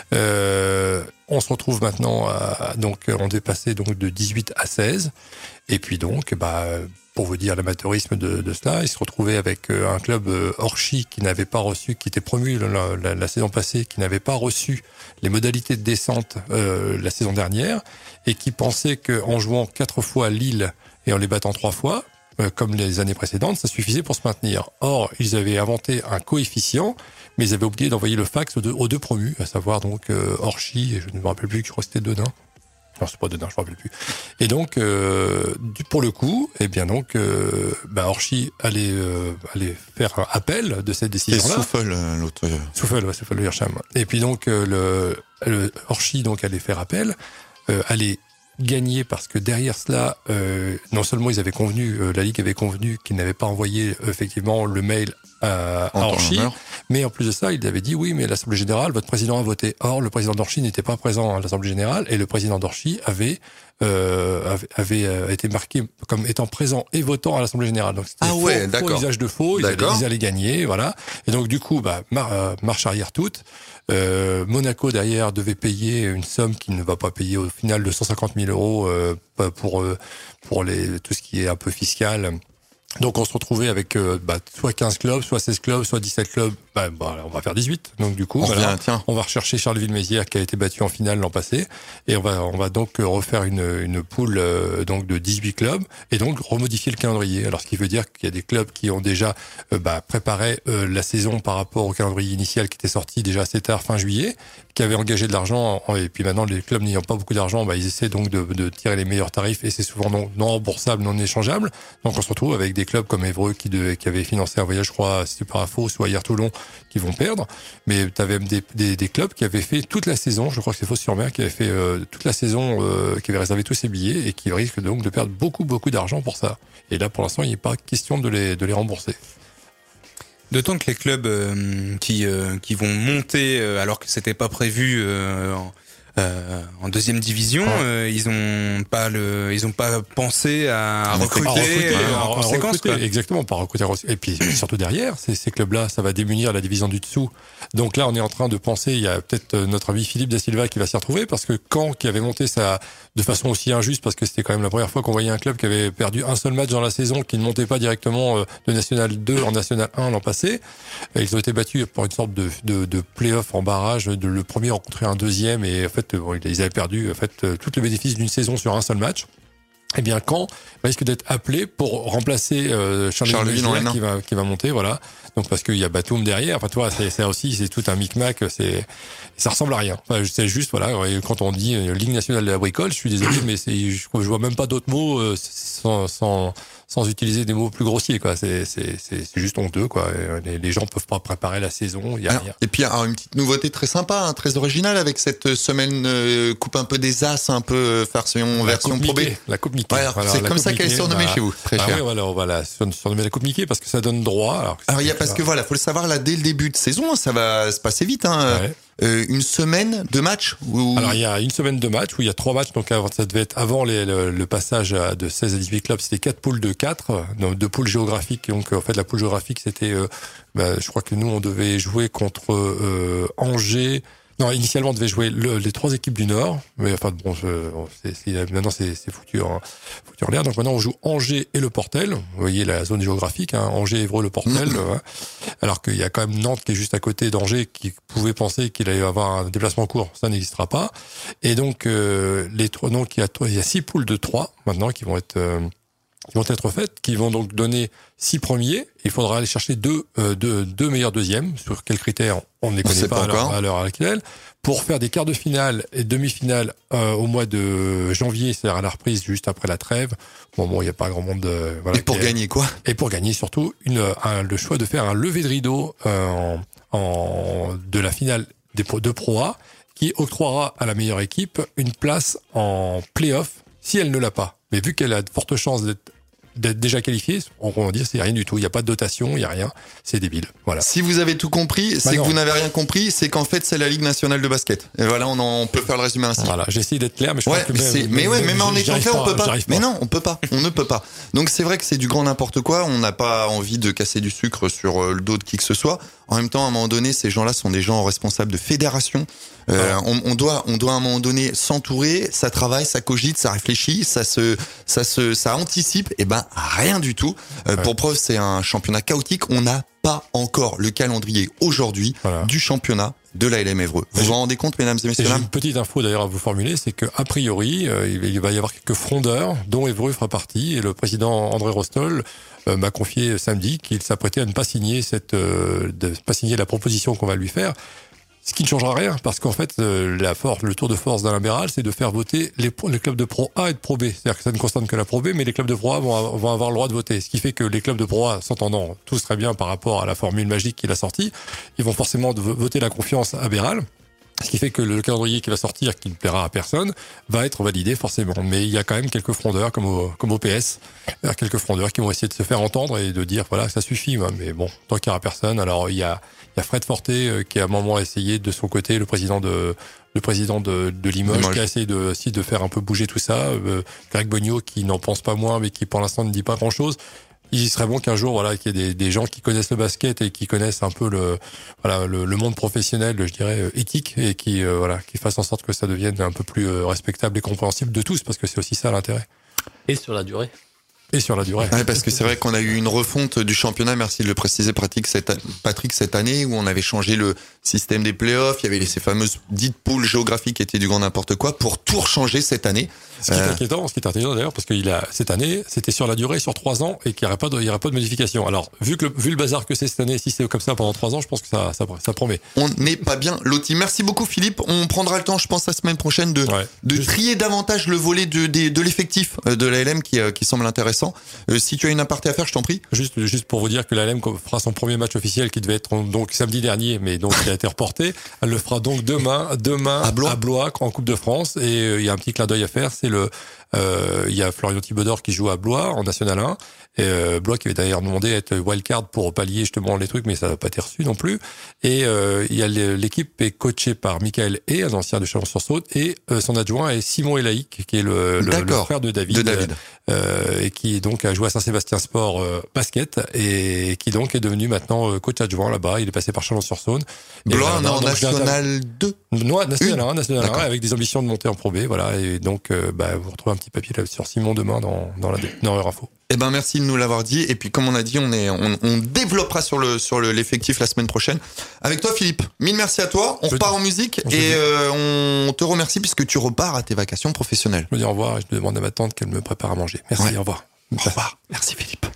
On se retrouve maintenant on est passé donc de 18 à 16. Et puis donc, pour vous dire l'amateurisme de cela, il se retrouvait avec un club Orchy qui n'avait pas reçu, qui était promu la saison passée, qui n'avait pas reçu les modalités de descente la saison dernière, et qui pensait qu'en jouant 4 fois à Lille et en les battant 3 fois, comme les années précédentes, ça suffisait pour se maintenir. Or, ils avaient inventé un coefficient, mais ils avaient oublié d'envoyer le fax aux deux promus, à savoir donc Orchy, et je ne me rappelle plus, je crois que c'était Denain. Non, c'est pas Denain, je me rappelle plus. Et donc, pour le coup, Orchy allait faire un appel de cette décision-là. C'est Souffel, l'autre. Souffel, le Hirschham. Et puis donc, le Orchy allait faire appel, allait gagner parce que derrière cela, non seulement ils avaient convenu, la Ligue avait convenu qu'ils n'avaient pas envoyé effectivement le mail à Orchy. Mais en plus de ça, il avait dit oui, mais l'Assemblée Générale, votre président a voté. Or, le président d'Orchy n'était pas présent à l'Assemblée Générale et le président d'Orchy avait été marqué comme étant présent et votant à l'Assemblée Générale. Donc c'était faux usage de faux, ils allaient gagner, voilà. Et donc du coup, marche arrière toute. Monaco derrière devait payer une somme qui ne va pas payer au final de 150 000 euros pour tout ce qui est un peu fiscal. Donc on se retrouvait avec soit 15 clubs, soit 16 clubs, soit 17 clubs. On va faire 18. Donc du coup, on va rechercher Charleville-Mézières qui a été battu en finale l'an passé, et on va donc refaire une poule donc de 18 clubs et donc remodifier le calendrier. Alors ce qui veut dire qu'il y a des clubs qui ont déjà préparé la saison par rapport au calendrier initial qui était sorti déjà assez tard fin juillet, qui avaient engagé de l'argent, et puis maintenant les clubs n'ayant pas beaucoup d'argent, ils essaient donc de tirer les meilleurs tarifs, et c'est souvent non remboursable, non échangeable. Donc on se retrouve avec des clubs comme Évreux qui avaient financé un voyage, je crois, si c'est par Info, soit Hier-Toulon, qui vont perdre. Mais tu avais des clubs qui avaient fait toute la saison, je crois que c'est Fos-sur-Mer, qui avait fait toute la saison, qui avait réservé tous ses billets, et qui risquent donc de perdre beaucoup d'argent pour ça. Et là, pour l'instant, il n'est pas question de les rembourser. D'autant que les clubs qui vont monter alors que c'était pas prévu en deuxième division, ils ont pas pensé à recruter en conséquence. Exactement, pas recruter. Et puis surtout derrière, ces clubs-là, ça va démunir la division du dessous. Donc là, on est en train de penser, il y a peut-être notre ami Philippe Da Silva qui va s'y retrouver, parce que Caen, qui avait monté ça de façon aussi injuste, parce que c'était quand même la première fois qu'on voyait un club qui avait perdu un seul match dans la saison, qui ne montait pas directement de National 2 en National 1 l'an passé. Et ils ont été battus pour une sorte de play-off en barrage, le premier rencontrer un deuxième, et en fait, ils avaient perdu tout le bénéfice d'une saison sur un seul match. Eh bien, Caen risque d'être appelé pour remplacer Charleville qui va monter, voilà. Donc parce qu'il y a Batum derrière. Enfin, tu vois, c'est tout un micmac. Ça ressemble à rien. Enfin, c'est juste, voilà. Et quand on dit Ligue nationale de la bricole, je suis désolé, mais je vois même pas d'autres mots sans utiliser des mots plus grossiers, quoi. C'est juste honteux, quoi. Les gens peuvent pas préparer la saison. Il y a rien. Et puis une petite nouveauté très sympa, très originale, avec cette semaine coupe un peu des as, un peu version Pro B. La Coupe Mickey. Ouais, c'est comme ça qu'elle est surnommée chez vous. Très cher. Oui, voilà, on va la surnommer la Coupe Mickey parce que ça donne droit. Parce que voilà, faut le savoir, là, dès le début de saison, ça va se passer vite, une semaine de match Alors il y a une semaine de match où il y a 3 matchs, donc ça devait être avant le passage de 16 à 18 clubs, c'était 4 poules de 4, donc 2 poules géographiques. Donc en fait la poule géographique c'était je crois que nous on devait jouer contre Angers. Non, initialement, on devait jouer les 3 équipes du Nord, mais enfin bon, maintenant c'est foutu en l'air. Donc maintenant, on joue Angers et Le Portel. Vous voyez la zone géographique, Angers, Évreux, Le Portel. Alors qu'il y a quand même Nantes qui est juste à côté d'Angers, qui pouvait penser qu'il allait avoir un déplacement court. Ça n'existera pas. Et donc il y a 6 poules de 3 maintenant qui vont être faites, qui vont donc donner 6 premiers. Il faudra aller chercher deux meilleurs deuxièmes. Sur quels critères, on ne les connaît pas à l'heure actuelle. Pour faire des quarts de finale et demi-finale au mois de janvier, c'est-à-dire à la reprise juste après la trêve. Bon, il n'y a pas grand monde. Et pour gagner quoi ? Et pour gagner surtout le choix de faire un lever de rideau de la finale de Pro A, qui octroiera à la meilleure équipe une place en play-off si elle ne l'a pas. Mais vu qu'elle a de fortes chances d'être déjà qualifié, on va dire c'est rien du tout. Il n'y a pas de dotation, il n'y a rien. C'est débile. Voilà. Si vous avez tout compris, c'est que vous n'avez rien compris, c'est qu'en fait c'est la Ligue nationale de basket. Et voilà, on peut faire le résumé ainsi. Voilà, j'essaie d'être clair, mais je crois que même en étant clair, on peut pas. Mais non, on peut pas. On ne peut pas. Donc c'est vrai que c'est du grand n'importe quoi. On n'a pas envie de casser du sucre sur le dos de qui que ce soit. En même temps, à un moment donné, ces gens-là sont des gens responsables de fédération. On doit à un moment donné s'entourer, ça travaille, ça cogite, ça réfléchit, ça anticipe. Et rien du tout. Pour preuve, c'est un championnat chaotique. On n'a pas encore le calendrier aujourd'hui du championnat de la LM Évreux. Vous vous rendez compte, mesdames et messieurs? J'ai une petite info d'ailleurs à vous formuler, c'est que a priori, il va y avoir quelques frondeurs dont Évreux fera partie, et le président André Rostol m'a confié samedi qu'il s'apprêtait à ne pas signer la proposition qu'on va lui faire. Ce qui ne changera rien, parce qu'en fait, le tour de force d'Alain Béral, c'est de faire voter les clubs de Pro A et de Pro B. C'est-à-dire que ça ne concerne que la Pro B, mais les clubs de Pro A vont avoir le droit de voter. Ce qui fait que les clubs de Pro A, s'entendant tous très bien par rapport à la formule magique qu'il a sortie, ils vont forcément voter la confiance à Béral. Ce qui fait que le calendrier qui va sortir, qui ne plaira à personne, va être validé forcément. Mais il y a quand même quelques frondeurs, comme au PS, quelques frondeurs qui vont essayer de se faire entendre et de dire voilà, ça suffit. Mais bon, tant qu'il n'y aura personne. Alors il y a Fred Forté qui à un moment a essayé de son côté, le président de Limoges, qui a essayé aussi de faire un peu bouger tout ça. Greg Bognaud qui n'en pense pas moins, mais qui pour l'instant ne dit pas grand-chose. Il serait bon qu'un jour, voilà, qu'il y ait des gens qui connaissent le basket et qui connaissent un peu le monde professionnel, je dirais, éthique, et qui fassent en sorte que ça devienne un peu plus respectable et compréhensible de tous, parce que c'est aussi ça l'intérêt. Et sur la durée. Ouais, parce que c'est vrai qu'on a eu une refonte du championnat, merci de le préciser, Patrick, cette année, où on avait changé le système des playoffs, il y avait ces fameuses dites poules géographiques qui étaient du grand n'importe quoi, pour tout rechanger cette année. Ce qui est inquiétant d'ailleurs, parce qu'il a, cette année, c'était sur la durée, sur 3 ans, et qu'il n'y aurait pas de modification. Alors, vu le bazar que c'est cette année, si c'est comme ça pendant 3 ans, je pense que ça promet. On n'est pas bien loti. Merci beaucoup, Philippe. On prendra le temps, je pense, la semaine prochaine de trier davantage le volet de l'effectif de l'ALM qui semble intéressant. Si tu as une aparté à faire, je t'en prie. Juste pour vous dire que l'ALM fera son premier match officiel qui devait être donc samedi dernier, mais donc qui a été reporté. Elle le fera donc demain à Blois en Coupe de France. Et il y a un petit clin d'œil à faire, c'est il y a Florian Thibodor qui joue à Blois en National 1. Et Blois qui avait d'ailleurs demandé à être wildcard pour pallier justement les trucs, mais ça n'a pas été reçu non plus. Et il y a l'équipe est coachée par Michael Hay, un ancien de Chalon-sur-Saône, et son adjoint est Simon Elaïc, qui est le frère de David. Et qui donc a joué à Saint-Sébastien Sport basket, et qui donc est devenu maintenant coach adjoint là-bas. Il est passé par Chalon-sur-Saône. Blois en National 2. National 1, avec des ambitions de monter en Pro B, voilà. Et donc, vous retrouvez un petit papier là sur Simon demain dans Heure Info. Eh ben, merci de nous l'avoir dit. Et puis, comme on a dit, on développera sur l'effectif la semaine prochaine. Avec toi, Philippe. Mille merci à toi. On repart en musique et on te remercie puisque tu repars à tes vacations professionnelles. Je me dis au revoir et je demande à ma tante qu'elle me prépare à manger. Merci, au revoir. Au revoir. Merci, Philippe.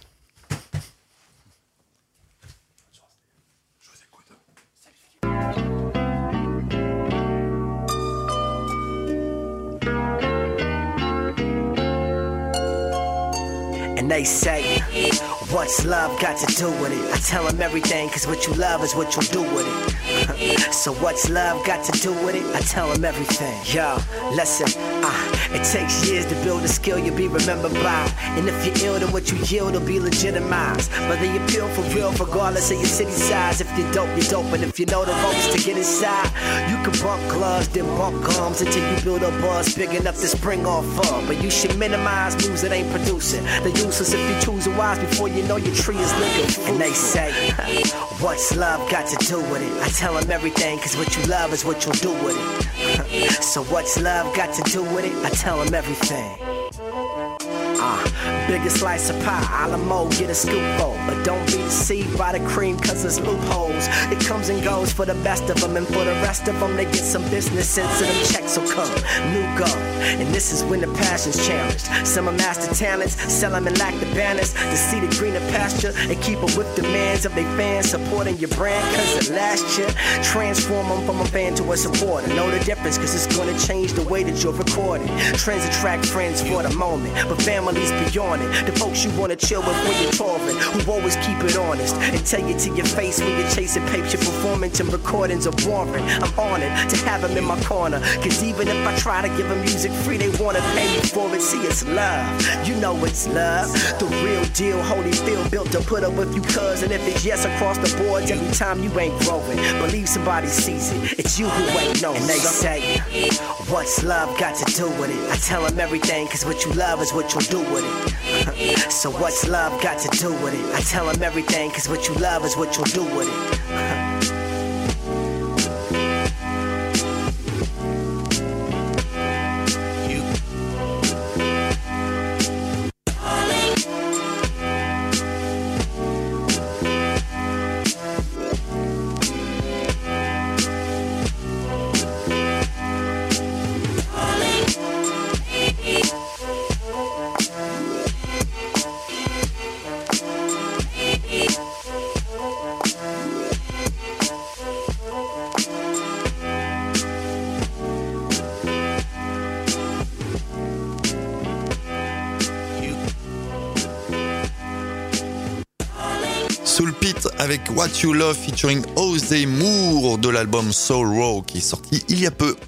And they say, what's love got to do with it? I tell them everything, cause what you love is what you do with it. So what's love got to do with it? I tell them everything. Yo, listen, it takes years to build a skill you'll be remembered by. And if you're ill, then what you yield will be legitimized. Whether you pure for real, regardless of your city size. If you're dope, you're dope. And if you know the ropes to get inside, you can bump gloves, then bump gums until you build a buzz big enough to spring off of. But you should minimize moves that ain't producing. The useless if you choose it wise before you know your tree is looking. And they say, what's love got to do with it? I tell them everything, cause what you love is what you'll do with it. So what's love got to do with it? I tell them everything. Bigger slice of pie, Alamo, get a scoopful. But don't be deceived by the cream, cause there's loopholes. It comes and goes for the best of them, and for the rest of them, they get some business sense and them checks will come. New go, and this is when the passion's challenged. Some are master talents, sell them and lack the banners. To see the greener pasture and keep up with demands of their fans, supporting your brand. Cause the last year, transform them from a fan to a supporter. Know the difference, cause it's gonna change the way that you're recording. Trends attract friends for the moment, but families beyond it. The folks you wanna chill with when you're touring, who always keep it honest and tell you to your face when you're chasing papers. Your performance and recordings are boring. I'm honored to have them in my corner, cause even if I try to give them music free, they wanna pay me for it. See, it's love, you know it's love. The real deal, Holyfield built to put up with you, cuz. And if it's yes across the boards, every time you ain't growing, believe somebody sees it, it's you who ain't knowing. And they say, what's love got to do with it? I tell them everything, cause what you love is what you'll do with it. So what's love got to do with it? I tell them everything, cause what you love is what you'll do with it. Soul Pit avec What You Love featuring Ozzy Moore de l'album Soul Row qui est sorti il y a peu.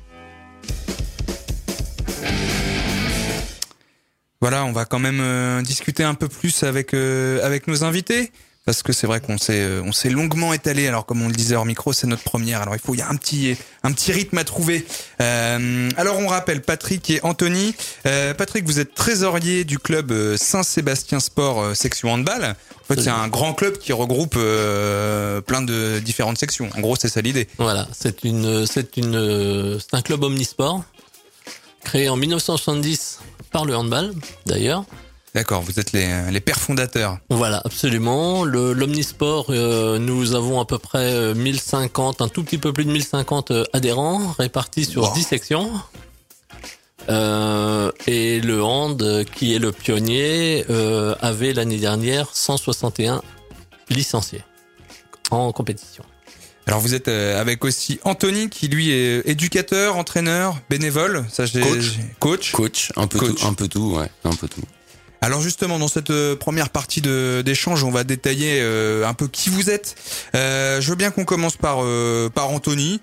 Voilà, on va quand même discuter un peu plus avec nos invités. Parce que c'est vrai qu'on s'est longuement étalé. Alors comme on le disait hors micro, c'est notre première. Alors il y a un petit rythme à trouver. Alors on rappelle Patrick et Anthony. Patrick, vous êtes trésorier du club Saint-Sébastien Sport section handball. En fait, c'est un grand club qui regroupe plein de différentes sections. En gros, c'est ça l'idée. Voilà, c'est un club omnisport créé en 1970 par le handball d'ailleurs. D'accord, vous êtes les pères fondateurs. Voilà, absolument. L'omnisport, nous avons à peu près 1050, un tout petit peu plus de 1050 adhérents répartis sur 10 sections. Et le hand, qui est le pionnier, avait l'année dernière 161 licenciés en compétition. Alors vous êtes avec aussi Anthony qui lui est éducateur, entraîneur, bénévole, ça coach, un peu tout. Alors justement, dans cette première partie d'échange, on va détailler un peu qui vous êtes. Je veux bien qu'on commence par Anthony,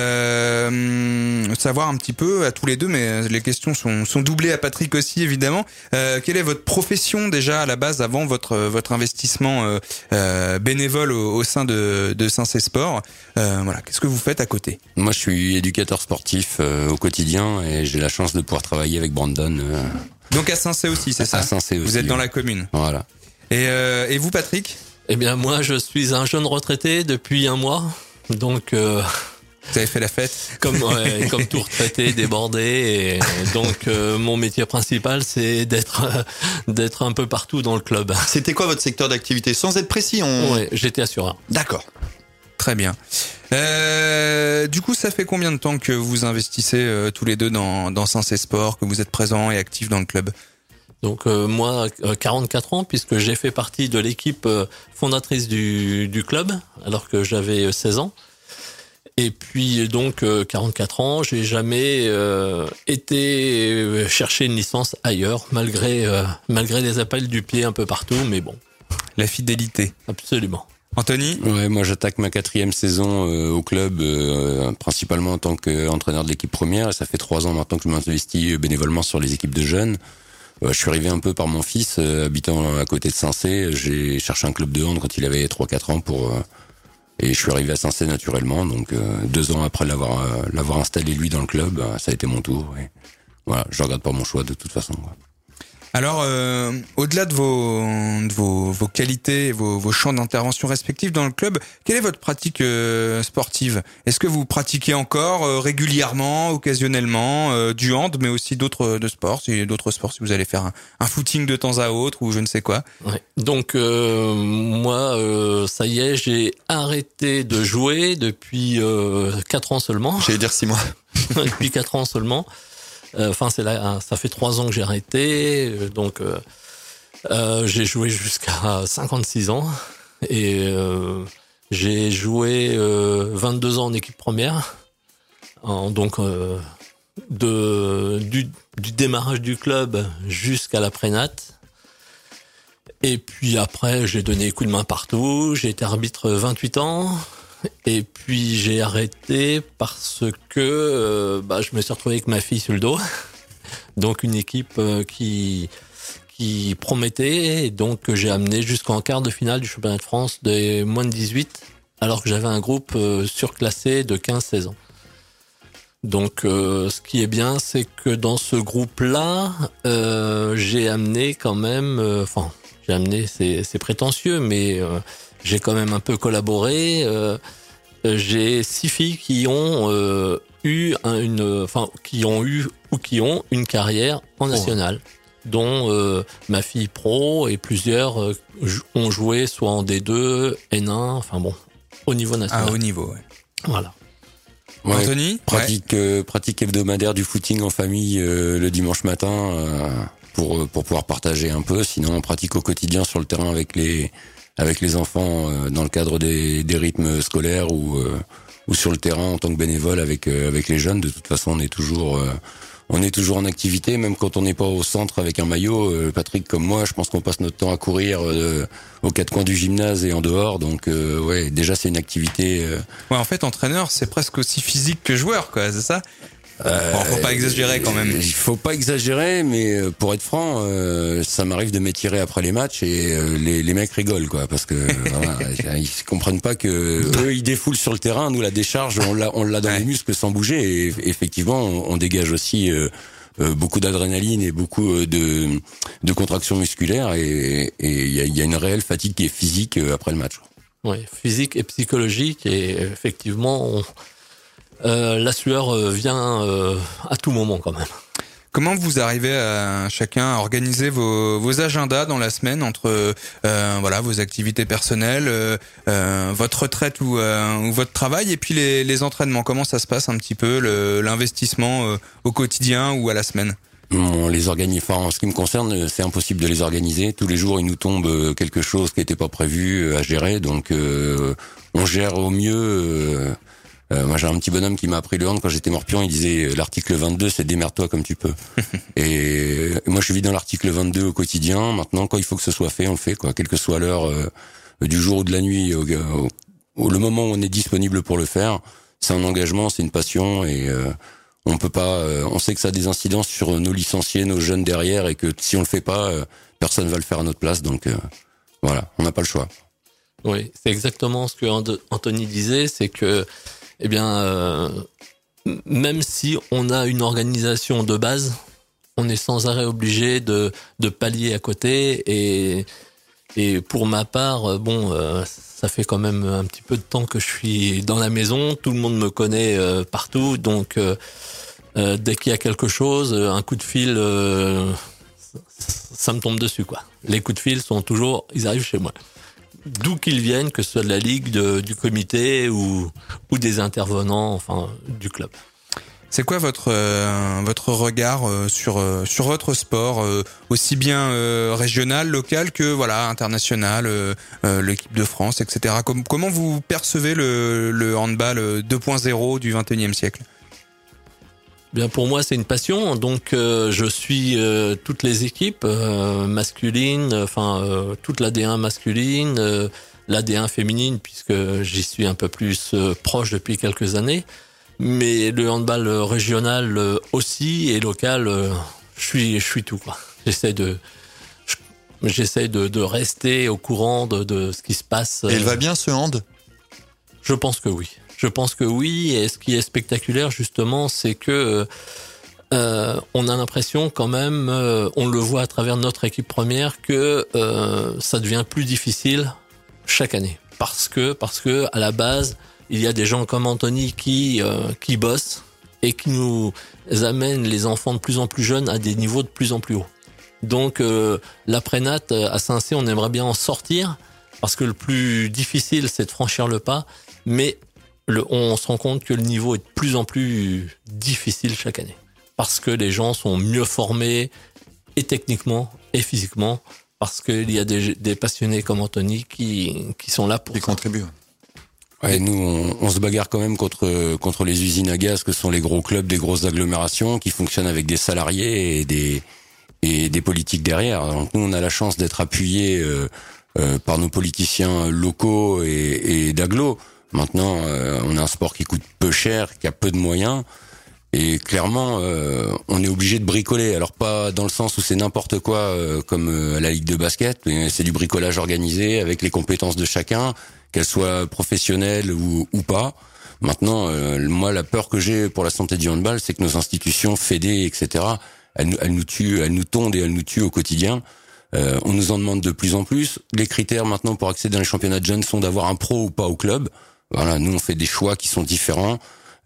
savoir un petit peu à tous les deux, mais les questions sont doublées à Patrick aussi évidemment. Quelle est votre profession déjà à la base avant votre investissement bénévole au sein de Saint-Cé Sport? Voilà, qu'est-ce que vous faites à côté? Moi, je suis éducateur sportif au quotidien et j'ai la chance de pouvoir travailler avec Brandon. Donc à Saint-Cé aussi, c'est ça? À Saint-Cé aussi. Vous êtes dans la commune. Voilà. Et vous, Patrick? Eh bien, moi, je suis un jeune retraité depuis un mois. Donc, vous avez fait la fête? Comme tout retraité, débordé. Et donc, mon métier principal, c'est d'être un peu partout dans le club. C'était quoi votre secteur d'activité? Sans être précis, Ouais, j'étais assureur. D'accord. Très bien. Du coup, ça fait combien de temps que vous investissez tous les deux dans Saint-Cé Sport, que vous êtes présents et actifs dans le club? Donc moi, 44 ans, puisque j'ai fait partie de l'équipe fondatrice du club, alors que j'avais 16 ans. Et puis donc 44 ans, j'ai jamais été chercher une licence ailleurs, malgré les appels du pied un peu partout, mais bon. La fidélité. Absolument. Anthony? Ouais, moi j'attaque ma 4e saison au club, principalement en tant qu'entraîneur de l'équipe première. Et ça fait 3 ans maintenant que je m'investis bénévolement sur les équipes de jeunes. Je suis arrivé un peu par mon fils, habitant à côté de Saint-Cé. J'ai cherché un club de hand quand il avait 3-4 ans et je suis arrivé à Saint-Cé naturellement. Donc 2 ans après l'avoir installé lui dans le club, ça a été mon tour. Et voilà, je regrette pas mon choix de toute façon. Alors, au-delà de vos qualités, vos champs d'intervention respectifs dans le club, quelle est votre pratique sportive? Est-ce que vous pratiquez encore régulièrement, occasionnellement, du hand, mais aussi d'autres sports, si vous allez faire un footing de temps à autre ou je ne sais quoi? Ouais. Donc moi, ça y est, j'ai arrêté de jouer depuis 4 ans seulement. J'allais dire 6 mois. Depuis 4 ans seulement. Enfin, ça fait 3 ans que j'ai arrêté, donc j'ai joué jusqu'à 56 ans et j'ai joué 22 ans en équipe première, donc du démarrage du club jusqu'à la prénat. Et puis après, j'ai donné coup de main partout. J'ai été arbitre 28 ans. Et puis j'ai arrêté parce que je me suis retrouvé avec ma fille sur le dos. Donc une équipe qui promettait, et donc j'ai amené jusqu'en quart de finale du championnat de France des moins de 18, alors que j'avais un groupe surclassé de 15-16 ans. Donc ce qui est bien, c'est que dans ce groupe-là, j'ai amené quand même, c'est prétentieux, mais j'ai quand même un peu collaboré. J'ai 6 filles qui ont eu une carrière en nationale, dont ma fille pro et plusieurs ont joué soit en D2, N1, enfin bon, au niveau national. Ah, au niveau, ouais. Voilà. Ouais, Anthony, pratique hebdomadaire du footing en famille le dimanche matin pour pouvoir partager un peu. Sinon, on pratique au quotidien sur le terrain avec les enfants dans le cadre des rythmes scolaires ou sur le terrain en tant que bénévole avec les jeunes. De toute façon, on est toujours on est toujours en activité, même quand on n'est pas au centre avec un maillot. Patrick comme moi, je pense qu'on passe notre temps à courir aux quatre coins du gymnase et en dehors. Donc ouais, déjà c'est une activité. Ouais, en fait, entraîneur, c'est presque aussi physique que joueur, quoi, c'est ça? Bon, faut pas exagérer quand même. Il faut pas exagérer, mais pour être franc, ça m'arrive de m'étirer après les matchs et les mecs rigolent, quoi, parce que voilà, ils comprennent pas que eux ils défoulent sur le terrain, nous la décharge, on l'a dans les muscles sans bouger, et effectivement on dégage aussi beaucoup d'adrénaline et beaucoup de contractions musculaires, et il y a une réelle fatigue qui est physique après le match. Oui, physique et psychologique, et effectivement la sueur vient à tout moment quand même. Comment vous arrivez à chacun à organiser vos agendas dans la semaine entre voilà, vos activités personnelles, votre retraite ou votre travail, et puis les entraînements? Comment ça se passe un petit peu, l'investissement au quotidien ou à la semaine? On les organise. Enfin, en ce qui me concerne, c'est impossible de les organiser. Tous les jours, il nous tombe quelque chose qui n'était pas prévu à gérer, donc on gère au mieux. Moi, j'ai un petit bonhomme qui m'a appris le hand quand j'étais morpion. Il disait l'article 22, c'est démerde-toi comme tu peux. Et moi, je vis dans l'article 22 au quotidien. Maintenant, quand il faut que ce soit fait, on le fait, quoi. Quelle que soit l'heure du jour ou de la nuit, le moment où on est disponible pour le faire, c'est un engagement, c'est une passion, et on peut pas. On sait que ça a des incidences sur nos licenciés, nos jeunes derrière, et que si on le fait pas, personne va le faire à notre place. Donc voilà, on n'a pas le choix. Oui, c'est exactement ce que Anthony disait, c'est que même si on a une organisation de base, on est sans arrêt obligé de pallier à côté, et pour ma part, ça fait quand même un petit peu de temps que je suis dans la maison, tout le monde me connaît partout, donc dès qu'il y a quelque chose, un coup de fil, ça me tombe dessus, quoi. Les coups de fil ils arrivent chez moi. D'où qu'ils viennent, que ce soit de la ligue, du comité ou des intervenants, enfin, du club. C'est quoi votre regard sur votre sport, aussi bien régional, local que voilà international, l'équipe de France, etc. Comment vous percevez le handball 2.0 du 21e siècle? Bien, pour moi, c'est une passion. Donc, je suis toutes les équipes masculines, enfin toute la D1 masculine, la D1 féminine, puisque j'y suis un peu plus proche depuis quelques années. Mais le handball régional aussi, et local, je suis tout, quoi. J'essaie de rester au courant de ce qui se passe. Et il va bien, ce hand? Je pense que oui. Je pense que oui, et ce qui est spectaculaire justement, c'est que on a l'impression quand même, on le voit à travers notre équipe première, que ça devient plus difficile chaque année, parce que à la base, il y a des gens comme Anthony qui bossent et qui nous amènent les enfants de plus en plus jeunes à des niveaux de plus en plus hauts. Donc l'après-nat à Saint-Cé, on aimerait bien en sortir, parce que le plus difficile, c'est de franchir le pas, mais on se rend compte que le niveau est de plus en plus difficile chaque année. Parce que les gens sont mieux formés, et techniquement, et physiquement, parce qu'il y a des passionnés comme Anthony qui sont là pour contribuer. Ouais, nous, on se bagarre quand même contre les usines à gaz que sont les gros clubs, des grosses agglomérations qui fonctionnent avec des salariés et des politiques derrière. Donc nous, on a la chance d'être appuyés par nos politiciens locaux et d'agglo. Maintenant, on a un sport qui coûte peu cher, qui a peu de moyens, et clairement, on est obligé de bricoler. Alors pas dans le sens où c'est n'importe quoi comme à la ligue de basket, mais c'est du bricolage organisé avec les compétences de chacun, qu'elles soient professionnelles ou pas. Maintenant, moi, la peur que j'ai pour la santé du handball, c'est que nos institutions, fédés, etc., elles nous tuent, elles nous tondent et elles nous tuent au quotidien. On nous en demande de plus en plus. Les critères maintenant pour accéder dans les championnats de jeunes sont d'avoir un pro ou pas au club. Voilà, nous on fait des choix qui sont différents.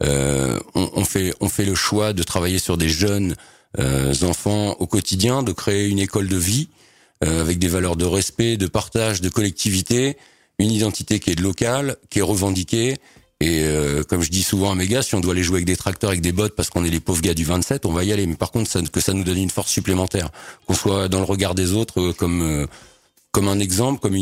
On fait le choix de travailler sur des jeunes enfants au quotidien, de créer une école de vie avec des valeurs de respect, de partage, de collectivité, une identité qui est locale, qui est revendiquée. Et comme je dis souvent à mes gars, si on doit aller jouer avec des tracteurs, avec des bottes parce qu'on est les pauvres gars du 27, on va y aller. Mais par contre, que ça nous donne une force supplémentaire, qu'on soit dans le regard des autres comme un exemple, comme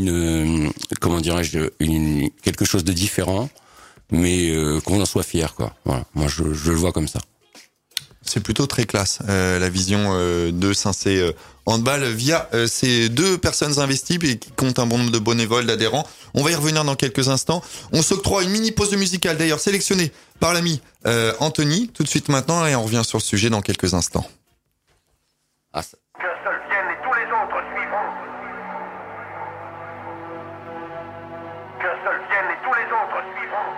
quelque chose de différent, mais qu'on en soit fier, quoi. Voilà. Moi, je le vois comme ça. c'est plutôt très classe, la vision de Saint-Cé Handball via ces 2 personnes investies et qui comptent un bon nombre de bénévoles, d'adhérents. On va y revenir dans quelques instants. On s'octroie une mini pause musicale, d'ailleurs sélectionnée par l'ami Anthony, tout de suite maintenant, et on revient sur le sujet dans quelques instants. Qu'un seul vienne et tous les autres suivront. Qu'un seul vienne et tous les autres suivront.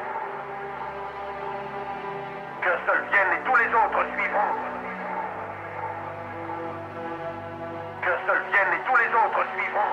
Qu'un seul vienne et tous les autres suivront. Qu'un seul vienne et tous les autres suivront.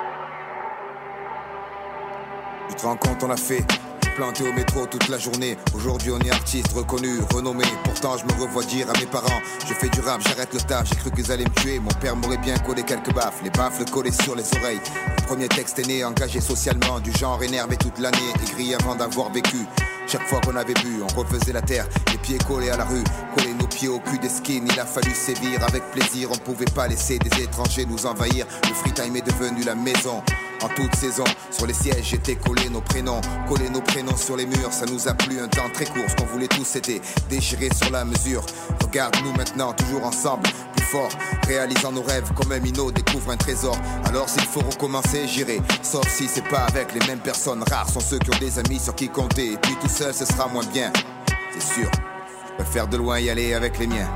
Tu te rends compte, on a fait planté au métro toute la journée. Aujourd'hui on est artiste, reconnu, renommé. Pourtant je me revois dire à mes parents: je fais du rap, j'arrête le taf. J'ai cru qu'ils allaient me tuer, mon père m'aurait bien collé quelques baffes. Les baffles collés sur les oreilles. Le premier texte est né, engagé socialement. Du genre énervé toute l'année, écrit avant d'avoir vécu. Chaque fois qu'on avait bu, on refaisait la terre, les pieds collés à la rue, coller nos pieds au cul des skins. Il a fallu sévir avec plaisir, on pouvait pas laisser des étrangers nous envahir. Le free time est devenu la maison. En toute saison, sur les sièges j'étais collé nos prénoms sur les murs. Ça nous a plu un temps très court, ce qu'on voulait tous c'était déchirer sur la mesure. Regarde-nous maintenant, toujours ensemble, plus fort, réalisant nos rêves comme un minot découvre un trésor. Alors s'il faut recommencer, j'irai, sauf si c'est pas avec les mêmes personnes. Rares sont ceux qui ont des amis sur qui compter, et puis tout seul ce sera moins bien, c'est sûr. Je préfère de loin y aller avec les miens.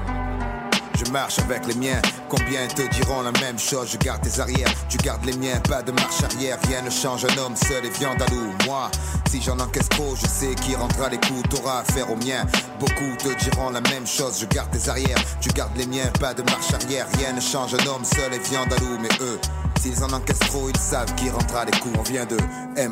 Je marche avec les miens, combien te diront la même chose? Je garde tes arrières, tu gardes les miens, pas de marche arrière. Rien ne change, un homme seul et viande à loup. Moi, si j'en encaisse trop, je sais qui rendra les coups. T'auras affaire aux miens, beaucoup te diront la même chose. Je garde tes arrières, tu gardes les miens, pas de marche arrière. Rien ne change, un homme seul et viande à loup. Mais eux, s'ils en encaissent trop, ils savent qui rendra les coups. On vient de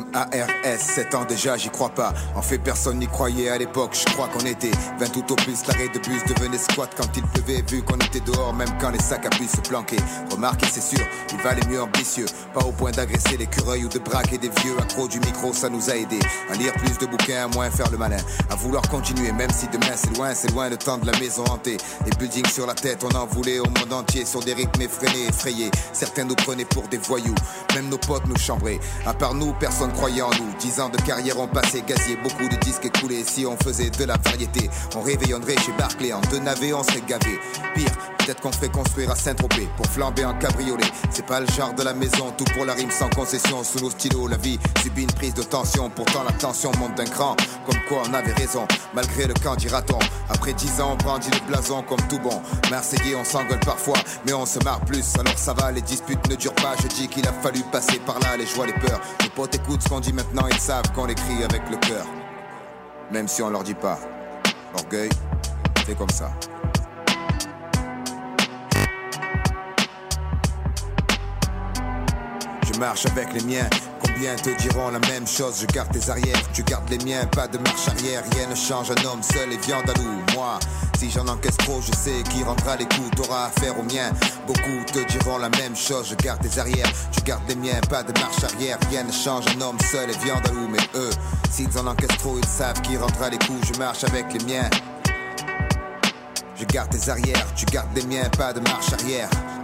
MARS, 7 ans déjà, j'y crois pas. En fait, personne n'y croyait à l'époque, je crois qu'on était 20 tout au plus. L'arrêt de bus devenait squat quand il pleuvait, vu qu'on était dehors, même quand les sacs à puce se planquaient. Remarquez, c'est sûr, il valait mieux ambitieux. Pas au point d'agresser l'écureuil ou de braquer des vieux. Accro du micro, ça nous a aidé à lire plus de bouquins, à moins faire le malin. À vouloir continuer, même si demain c'est loin le temps de la maison hantée. Les buildings sur la tête, on en voulait au monde entier. Sur des rythmes effrénés, effrayés. Certains nous prenaient pour des voyous, même nos potes nous chambraient. À part nous, personne croyait en nous. 10 ans de carrière ont passé, gazier, beaucoup de disques écoulés. Si on faisait de la variété, on réveillonnerait chez Barclay. En 2 navets, on serait gavé. Pire, peut-être qu'on ferait construire à Saint-Tropez pour flamber en cabriolet. C'est pas le genre de la maison, tout pour la rime sans concession. Sous nos stylos, la vie subit une prise de tension. Pourtant la tension monte d'un cran, comme quoi on avait raison. Malgré le camp dira-t-on, après 10 ans on brandit le blason comme tout bon Marseillais. On s'engueule parfois, mais on se marre plus. Alors ça va, les disputes ne durent pas. Je dis qu'il a fallu passer par là, les joies, les peurs. Les potes écoutent ce qu'on dit maintenant, ils savent qu'on l'écrit avec le cœur. Même si on leur dit pas. L'orgueil, c'est comme ça. Je marche avec les miens, combien te diront la même chose? Je garde tes arrières, tu gardes les miens, pas de marche arrière. Rien ne change, un homme seul et viande à loup. Moi, si j'en encaisse trop, je sais qui rendra les coups. T'auras affaire aux miens, beaucoup te diront la même chose. Je garde tes arrières, tu gardes les miens, pas de marche arrière. Rien ne change, un homme seul et viande à loup. Mais eux, s'ils en encaissent trop, ils savent qui rendra les coups. Je marche avec les miens, je garde tes arrières, tu gardes les miens, pas de marche arrière.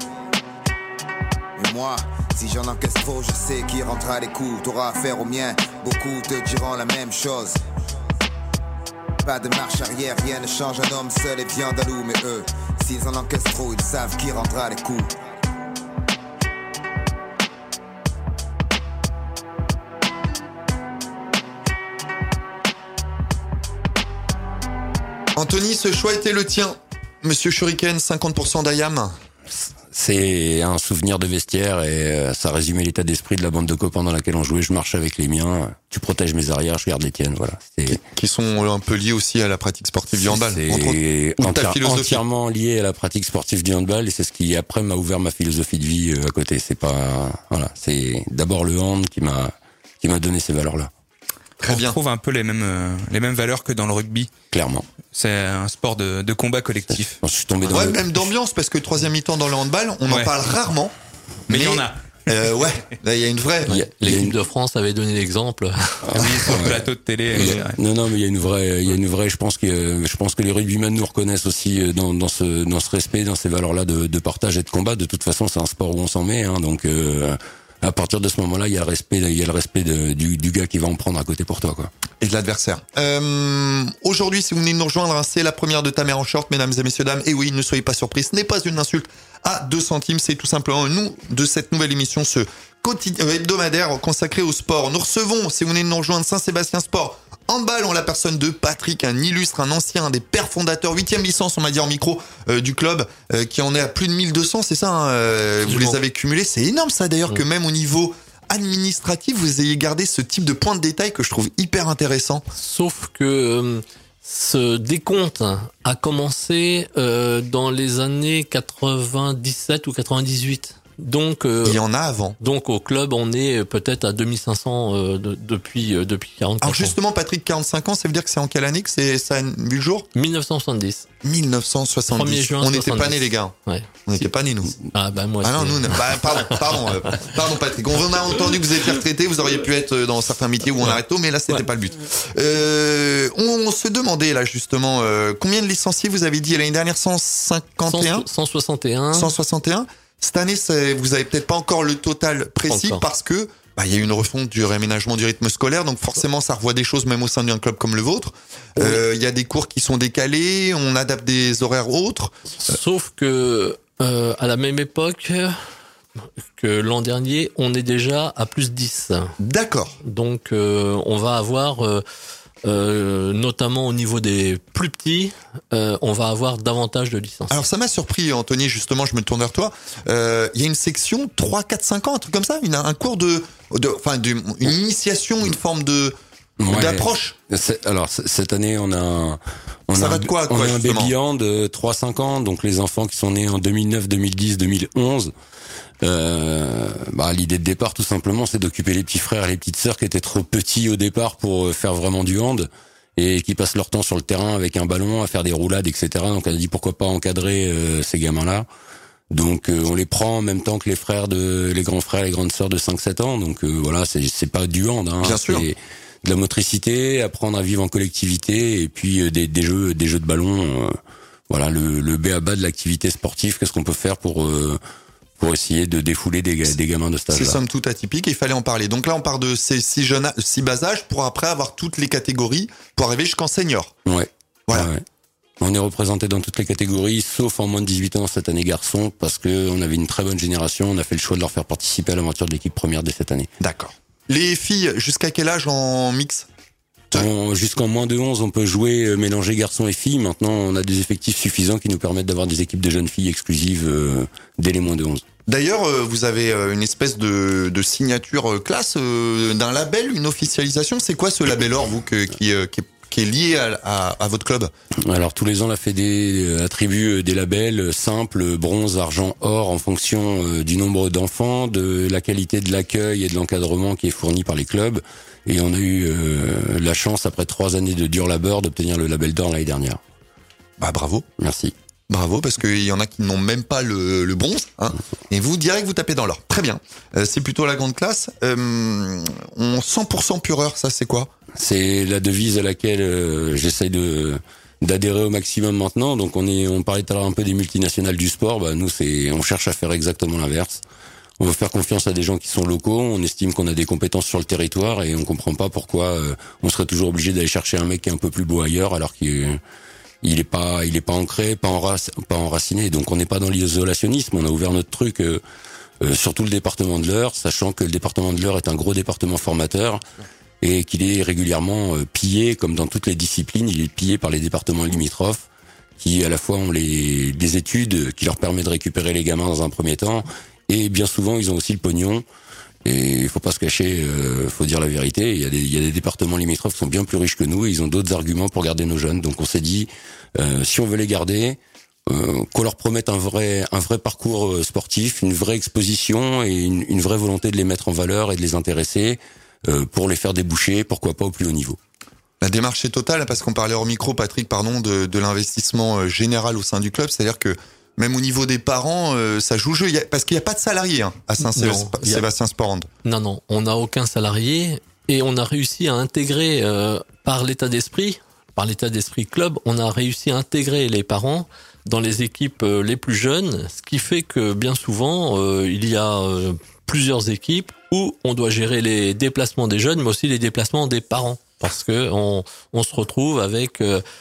Et moi, si j'en encaisse trop, je sais qui rendra les coups. T'auras affaire aux miens, beaucoup te diront la même chose. Pas de marche arrière, rien ne change, un homme seul et viande à loup. Mais eux, s'ils en encaissent trop, ils savent qui rendra les coups. Anthony, ce choix était le tien. Monsieur Shuriken, 50% d'Ayam. C'est un souvenir de vestiaire et ça résumait l'état d'esprit de la bande de copains dans laquelle on jouait. Je marche avec les miens, tu protèges mes arrières, je garde les tiennes, voilà. Qui sont un peu liés aussi à la pratique sportive du handball. C'est entièrement lié à la pratique sportive du handball et c'est ce qui après m'a ouvert ma philosophie de vie à côté. C'est pas, voilà, c'est d'abord le hand qui m'a donné ces valeurs-là. Très bien. On retrouve un peu les mêmes valeurs que dans le rugby. Clairement. C'est un sport de combat collectif. Je suis tombé dans même d'ambiance, parce que le 3e mi-temps dans le handball, on en parle rarement. Mais il y en a. Ouais, là il y a une vraie. L'équipe de France avait donné l'exemple. Oui, sur le plateau de télé. Non, mais il y a une vraie. Je pense que les rugbymen nous reconnaissent aussi dans ce respect, dans ces valeurs-là de partage et de combat. De toute façon, c'est un sport où on s'en met, hein, donc. À partir de ce moment-là, il y a le respect du gars qui va en prendre à côté pour toi, quoi. Et de l'adversaire. Aujourd'hui, si vous venez de nous rejoindre, c'est la première de Ta mère en short, mesdames et messieurs, dames. Et oui, ne soyez pas surpris, ce n'est pas une insulte à 2 centimes, c'est tout simplement nous de cette nouvelle émission, ce quotidien hebdomadaire consacré au sport. Nous recevons, si vous venez de nous rejoindre, Saint-Sébastien Sport Handball en la personne de Patrick, un illustre, un ancien, un des pères fondateurs, 8e licence, on m'a dit en micro, du club, qui en est à plus de 1200, c'est ça, hein, vous les avez cumulés. C'est énorme ça d'ailleurs, que même au niveau administratif, vous ayez gardé ce type de point de détail que je trouve hyper intéressant. Sauf que ce décompte a commencé dans les années 97 ou 98. Donc il y en a avant. Donc au club, on est peut-être à 2500 depuis 44 ans. Alors justement, Patrick, 45 ans, ça veut dire que c'est en quelle année que ça a vu le jour? 1970. 1970. 1er juin on n'était pas nés, les gars. Ouais. On n'était pas nés, nous. Ah bah moi. Ah non, nous. Pardon, Patrick. On a entendu que vous étiez retraité. Vous auriez pu être dans certains métiers où on arrête tôt, mais là, c'était pas le but. On se demandait là justement combien de licenciés vous avez dit l'année dernière? 151. 161. 161. Cette année, vous avez peut-être pas encore le total précis parce que il y a eu une refonte du réaménagement du rythme scolaire, donc forcément ça revoit des choses même au sein d'un club comme le vôtre. Il y a des cours qui sont décalés, on adapte des horaires autres. Sauf que à la même époque que l'an dernier, on est déjà à plus 10. D'accord. Donc on va avoir notamment au niveau des plus petits, on va avoir davantage de licences. Alors ça m'a surpris, Anthony, justement, je me tourne vers toi. Il y a une section 3, 4, 5 ans, un truc comme ça, un cours une initiation, une forme d'approche. Alors cette année, on a va de quoi, un baby hand de 3-5 ans, donc les enfants qui sont nés en 2009, 2010, 2011. L'idée de départ, tout simplement, c'est d'occuper les petits frères et les petites sœurs qui étaient trop petits au départ pour faire vraiment du hand et qui passent leur temps sur le terrain avec un ballon à faire des roulades, etc. Donc on a dit pourquoi pas encadrer ces gamins-là. Donc on les prend en même temps que les grands frères, les grandes sœurs de 5-7 ans. Donc voilà, c'est pas du hand, hein. Bien sûr. C'est de la motricité, apprendre à vivre en collectivité et puis des jeux de ballon. Voilà le b.a.-ba de l'activité sportive. Qu'est-ce qu'on peut faire pour essayer de défouler des gamins de cet âge-là. C'est somme toute atypique, il fallait en parler. Donc là, on part de ces 6 bas âges pour après avoir toutes les catégories pour arriver jusqu'en senior. Ouais. Voilà. Ouais. On est représenté dans toutes les catégories, sauf en moins de 18 ans cette année garçon, parce que on avait une très bonne génération. On a fait le choix de leur faire participer à l'aventure de l'équipe première dès cette année. D'accord. Les filles, jusqu'à quel âge en mix? Jusqu'en moins de 11, on peut jouer mélanger garçons et filles. Maintenant, on a des effectifs suffisants qui nous permettent d'avoir des équipes de jeunes filles exclusives dès les moins de 11. D'ailleurs, vous avez une espèce de signature classe d'un label, une officialisation. C'est quoi ce label or, vous, qui est lié à votre club? Alors tous les ans, la Fédé attribue des labels simples, bronze, argent, or, en fonction du nombre d'enfants, de la qualité de l'accueil et de l'encadrement qui est fourni par les clubs. Et on a eu la chance, après 3 années de dur labeur, d'obtenir le label d'or l'année dernière. Bravo. Merci. Bravo, parce qu'il y en a qui n'ont même pas le bronze, hein. Et vous direz que vous tapez dans l'or. Très bien. C'est plutôt la grande classe. 100% pureur, ça c'est quoi? C'est la devise à laquelle j'essaye d'adhérer au maximum maintenant. Donc on parlait tout à l'heure un peu des multinationales du sport. Nous on cherche à faire exactement l'inverse. On veut faire confiance à des gens qui sont locaux. On estime qu'on a des compétences sur le territoire et on comprend pas pourquoi on serait toujours obligé d'aller chercher un mec qui est un peu plus beau ailleurs alors qu'il est pas ancré, pas enraciné. Donc on n'est pas dans l'isolationnisme. On a ouvert notre truc sur tout le département de l'Eure, sachant que le département de l'Eure est un gros département formateur et qu'il est régulièrement pillé, comme dans toutes les disciplines, il est pillé par les départements limitrophes qui à la fois ont des études qui leur permettent de récupérer les gamins dans un premier temps. Et bien souvent, ils ont aussi le pognon. Et il faut pas se cacher, faut dire la vérité. Il y a des départements limitrophes qui sont bien plus riches que nous et ils ont d'autres arguments pour garder nos jeunes. Donc on s'est dit, si on veut les garder, qu'on leur promette un vrai parcours sportif, une vraie exposition et une vraie volonté de les mettre en valeur et de les intéresser pour les faire déboucher, pourquoi pas au plus haut niveau. La démarche est totale parce qu'on parlait hors micro, Patrick, de l'investissement général au sein du club. C'est-à-dire que même au niveau des parents, ça joue jeu. Parce qu'il n'y a pas de salariés à Saint-Sébastien Sport Hand. Non, on n'a aucun salarié et on a réussi à intégrer par l'état d'esprit club, on a réussi à intégrer les parents dans les équipes les plus jeunes, ce qui fait que bien souvent il y a plusieurs équipes où on doit gérer les déplacements des jeunes, mais aussi les déplacements des parents, parce que on se retrouve avec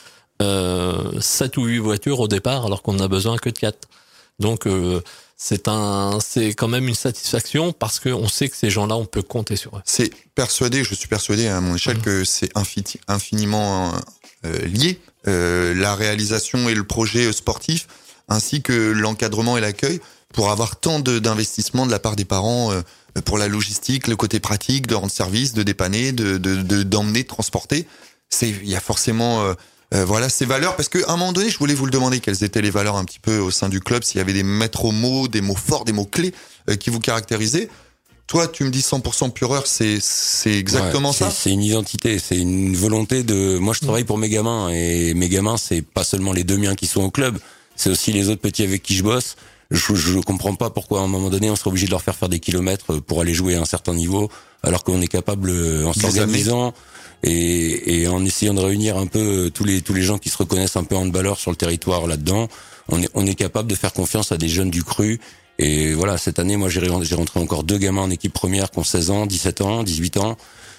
7 ou 8 voitures au départ, alors qu'on n'a besoin que de 4. Donc c'est quand même une satisfaction, parce que on sait que ces gens-là, on peut compter sur eux. Je suis persuadé à mon échelle que c'est infiniment lié, la réalisation et le projet sportif, ainsi que l'encadrement et l'accueil, pour avoir tant d'investissements de la part des parents pour la logistique, le côté pratique, de rendre service, de dépanner, d'emmener, de transporter. Il y a forcément voilà ces valeurs, parce qu'à un moment donné, je voulais vous le demander, quelles étaient les valeurs un petit peu au sein du club, s'il y avait des maîtres mots, des mots forts, des mots clés qui vous caractérisaient. Toi, tu me dis 100% Pureur, c'est exactement ça. C'est une identité, c'est une volonté de. Moi, je travaille pour mes gamins, et mes gamins, c'est pas seulement les 2 miens qui sont au club, c'est aussi les autres petits avec qui je bosse. Je comprends pas pourquoi à un moment donné on serait obligé de leur faire des kilomètres pour aller jouer à un certain niveau, alors qu'on est capable, en s'organisant et en essayant de réunir un peu tous les gens qui se reconnaissent un peu handballeurs sur le territoire là-dedans, on est capable de faire confiance à des jeunes du cru. Et voilà, cette année, moi, j'ai rentré encore 2 gamins en équipe première qui ont 16 ans, 17 ans, 18 ans.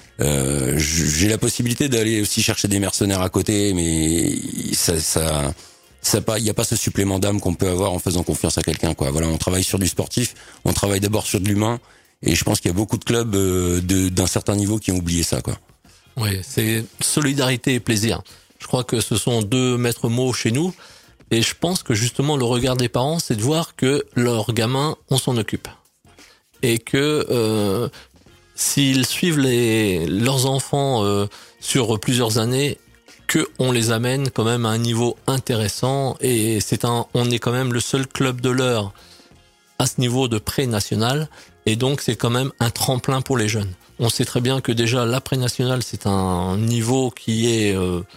J'ai la possibilité d'aller aussi chercher des mercenaires à côté, mais il y a pas ce supplément d'âme qu'on peut avoir en faisant confiance à quelqu'un, quoi. Voilà, on travaille sur du sportif, on travaille d'abord sur de l'humain, et je pense qu'il y a beaucoup de clubs d'un certain niveau qui ont oublié ça, quoi. Oui, c'est solidarité et plaisir. Je crois que ce sont 2 maîtres mots chez nous. Et je pense que justement le regard des parents, c'est de voir que leurs gamins, on s'en occupe. Et que s'ils suivent leurs enfants sur plusieurs années, que on les amène quand même à un niveau intéressant. Et on est quand même le seul club de l'heure à ce niveau de pré-national. Et donc c'est quand même un tremplin pour les jeunes. On sait très bien que déjà la pré-nationale, c'est un niveau qui est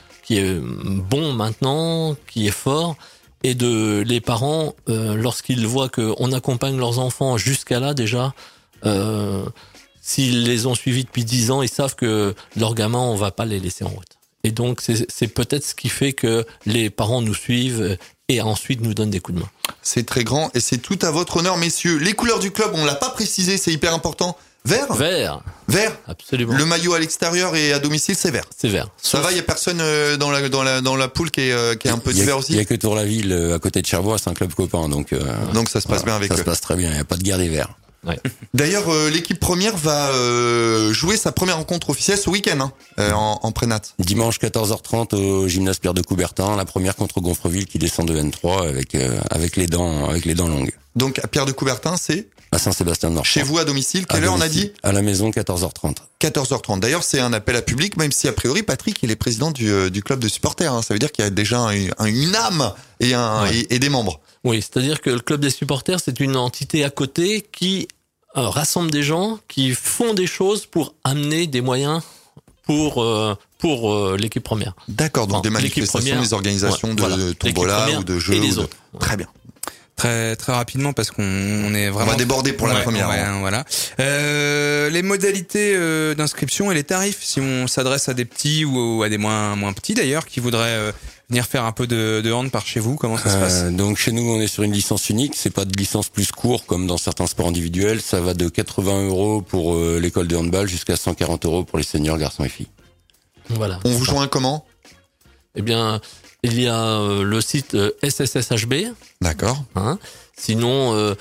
bon maintenant, qui est fort, et les parents, lorsqu'ils voient qu'on accompagne leurs enfants jusqu'à là déjà, s'ils les ont suivis depuis 10 ans, ils savent que leurs gamins, on va pas les laisser en route. Et donc c'est peut-être ce qui fait que les parents nous suivent et ensuite nous donnent des coups de main. C'est très grand et c'est tout à votre honneur, messieurs. Les couleurs du club, on l'a pas précisé, c'est hyper important. Vert. Absolument. Le maillot à l'extérieur et à domicile, c'est vert. C'est vert. Ça va, il y a personne dans la poule qui est un peu vert aussi. Il y a que Tour-la-Ville à côté de Cherbourg, c'est un club copain, donc ça se passe bien avec eux. Ça se passe très bien, il y a pas de guerre des verts. Ouais. D'ailleurs, l'équipe première va jouer sa première rencontre officielle ce week-end en prénat. Dimanche 14h30 au gymnase Pierre de Coubertin, la première contre Gonfreville qui descend de N3 avec les dents longues. Donc à Pierre de Coubertin, c'est à Saint-Sébastien-de-Nord. Chez vous à domicile, quelle heure on a dit? À la maison 14h30. 14h30. D'ailleurs, c'est un appel à public, même si a priori Patrick il est président du club de supporters. Ça veut dire qu'il y a déjà une âme et des membres. Oui, c'est-à-dire que le club des supporters, c'est une entité à côté qui rassemble des gens qui font des choses pour amener des moyens pour l'équipe première. D'accord, donc des manifestations, des organisations de tombola ou de jeux. Et les autres. Très bien. Très rapidement parce qu'on est vraiment. On va déborder pour la première. Voilà. Les modalités d'inscription et les tarifs, si on s'adresse à des petits ou à des moins petits d'ailleurs, qui voudraient venir faire un peu de hand par chez vous, comment ça se passe? Donc chez nous, on est sur une licence unique. C'est pas de licence plus court comme dans certains sports individuels. Ça va de 80 € pour l'école de handball jusqu'à 140 € pour les seniors garçons et filles. Voilà. On vous joint comment? Eh bien, il y a le site SSSHB. D'accord. Sinon,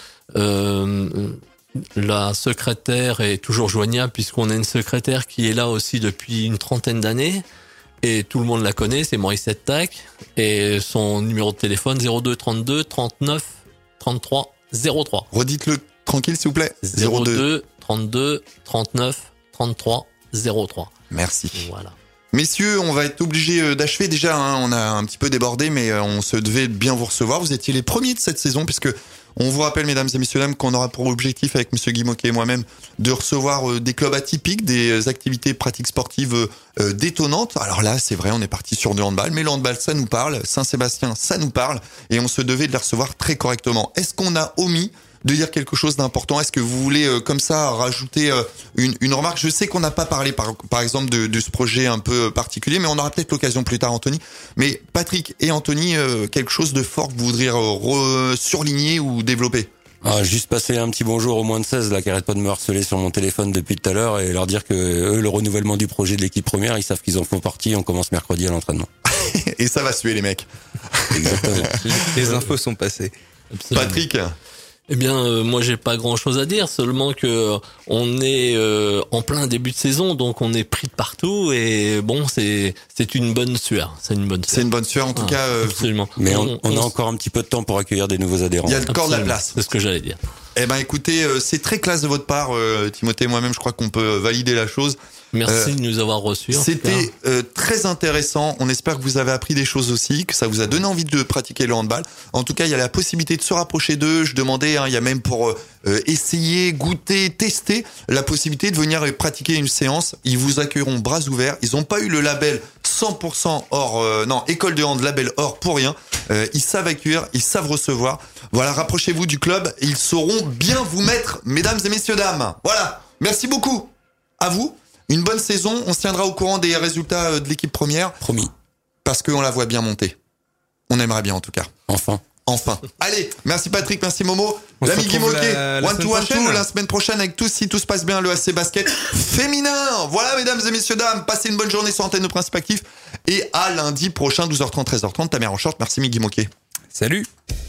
la secrétaire est toujours joignable puisqu'on a une secrétaire qui est là aussi depuis une 30aine d'années et tout le monde la connaît, c'est Morissette Tac et son numéro de téléphone 02 32 39 33 03. Redites-le tranquille s'il vous plaît. 02 32 39 33 03. Merci. Voilà. Messieurs, on va être obligé d'achever déjà, on a un petit peu débordé, mais on se devait bien vous recevoir. Vous étiez les premiers de cette saison, puisque on vous rappelle, mesdames et messieurs, dames, qu'on aura pour objectif avec monsieur Guy Moquet et moi-même de recevoir des clubs atypiques, des activités pratiques sportives détonnantes. Alors là, c'est vrai, on est parti sur du handball, mais le handball, ça nous parle, Saint-Sébastien, ça nous parle, et on se devait de les recevoir très correctement. Est-ce qu'on a omis de dire quelque chose d'important? Est-ce que vous voulez comme ça rajouter une remarque? Je sais qu'on n'a pas parlé par exemple de ce projet un peu particulier, mais on aura peut-être l'occasion plus tard, Anthony. Mais Patrick et Anthony, quelque chose de fort que vous voudriez surligner ou développer? Juste passer un petit bonjour aux moins de 16 là qui arrêtent pas de me harceler sur mon téléphone depuis tout à l'heure et leur dire que eux, le renouvellement du projet de l'équipe première, ils savent qu'ils en font partie. On commence mercredi à l'entraînement. Et ça va suer les mecs. Exactement. Les infos sont passées. Absolument. Patrick. Eh bien, moi j'ai pas grand-chose à dire, seulement que on est en plein début de saison, donc on est pris de partout et bon, c'est une bonne sueur. C'est une bonne sueur en tout cas. Absolument. Mais on a encore un petit peu de temps pour accueillir des nouveaux adhérents. Il y a encore de la place. C'est ce que j'allais dire. Eh ben écoutez, c'est très classe de votre part, Timothée. Moi-même, je crois qu'on peut valider la chose. Merci de nous avoir reçus. C'était très intéressant. On espère que vous avez appris des choses aussi, que ça vous a donné envie de pratiquer le handball. En tout cas, il y a la possibilité de se rapprocher d'eux. Je demandais, il y a même pour essayer, goûter, tester, la possibilité de venir pratiquer une séance. Ils vous accueilleront bras ouverts. Ils n'ont pas eu le label 100% or, école de hand, label or pour rien. Ils savent accueillir, ils savent recevoir. Voilà, rapprochez-vous du club et ils sauront bien vous mettre, mesdames et messieurs, dames. Voilà. Merci beaucoup. À vous. Une bonne saison, on se tiendra au courant des résultats de l'équipe première. Promis. Parce qu'on la voit bien monter. On aimerait bien en tout cas. Enfin. Allez, merci Patrick, merci Momo. L'ami Guy Moquet, la semaine prochaine avec tous, si tout se passe bien, le AC Basket féminin. Voilà mesdames et messieurs, dames, passez une bonne journée sur Antenne de Principe Actif. Et à lundi prochain, 12h30, 13h30, ta mère en short. Merci Guy Moquet. Salut.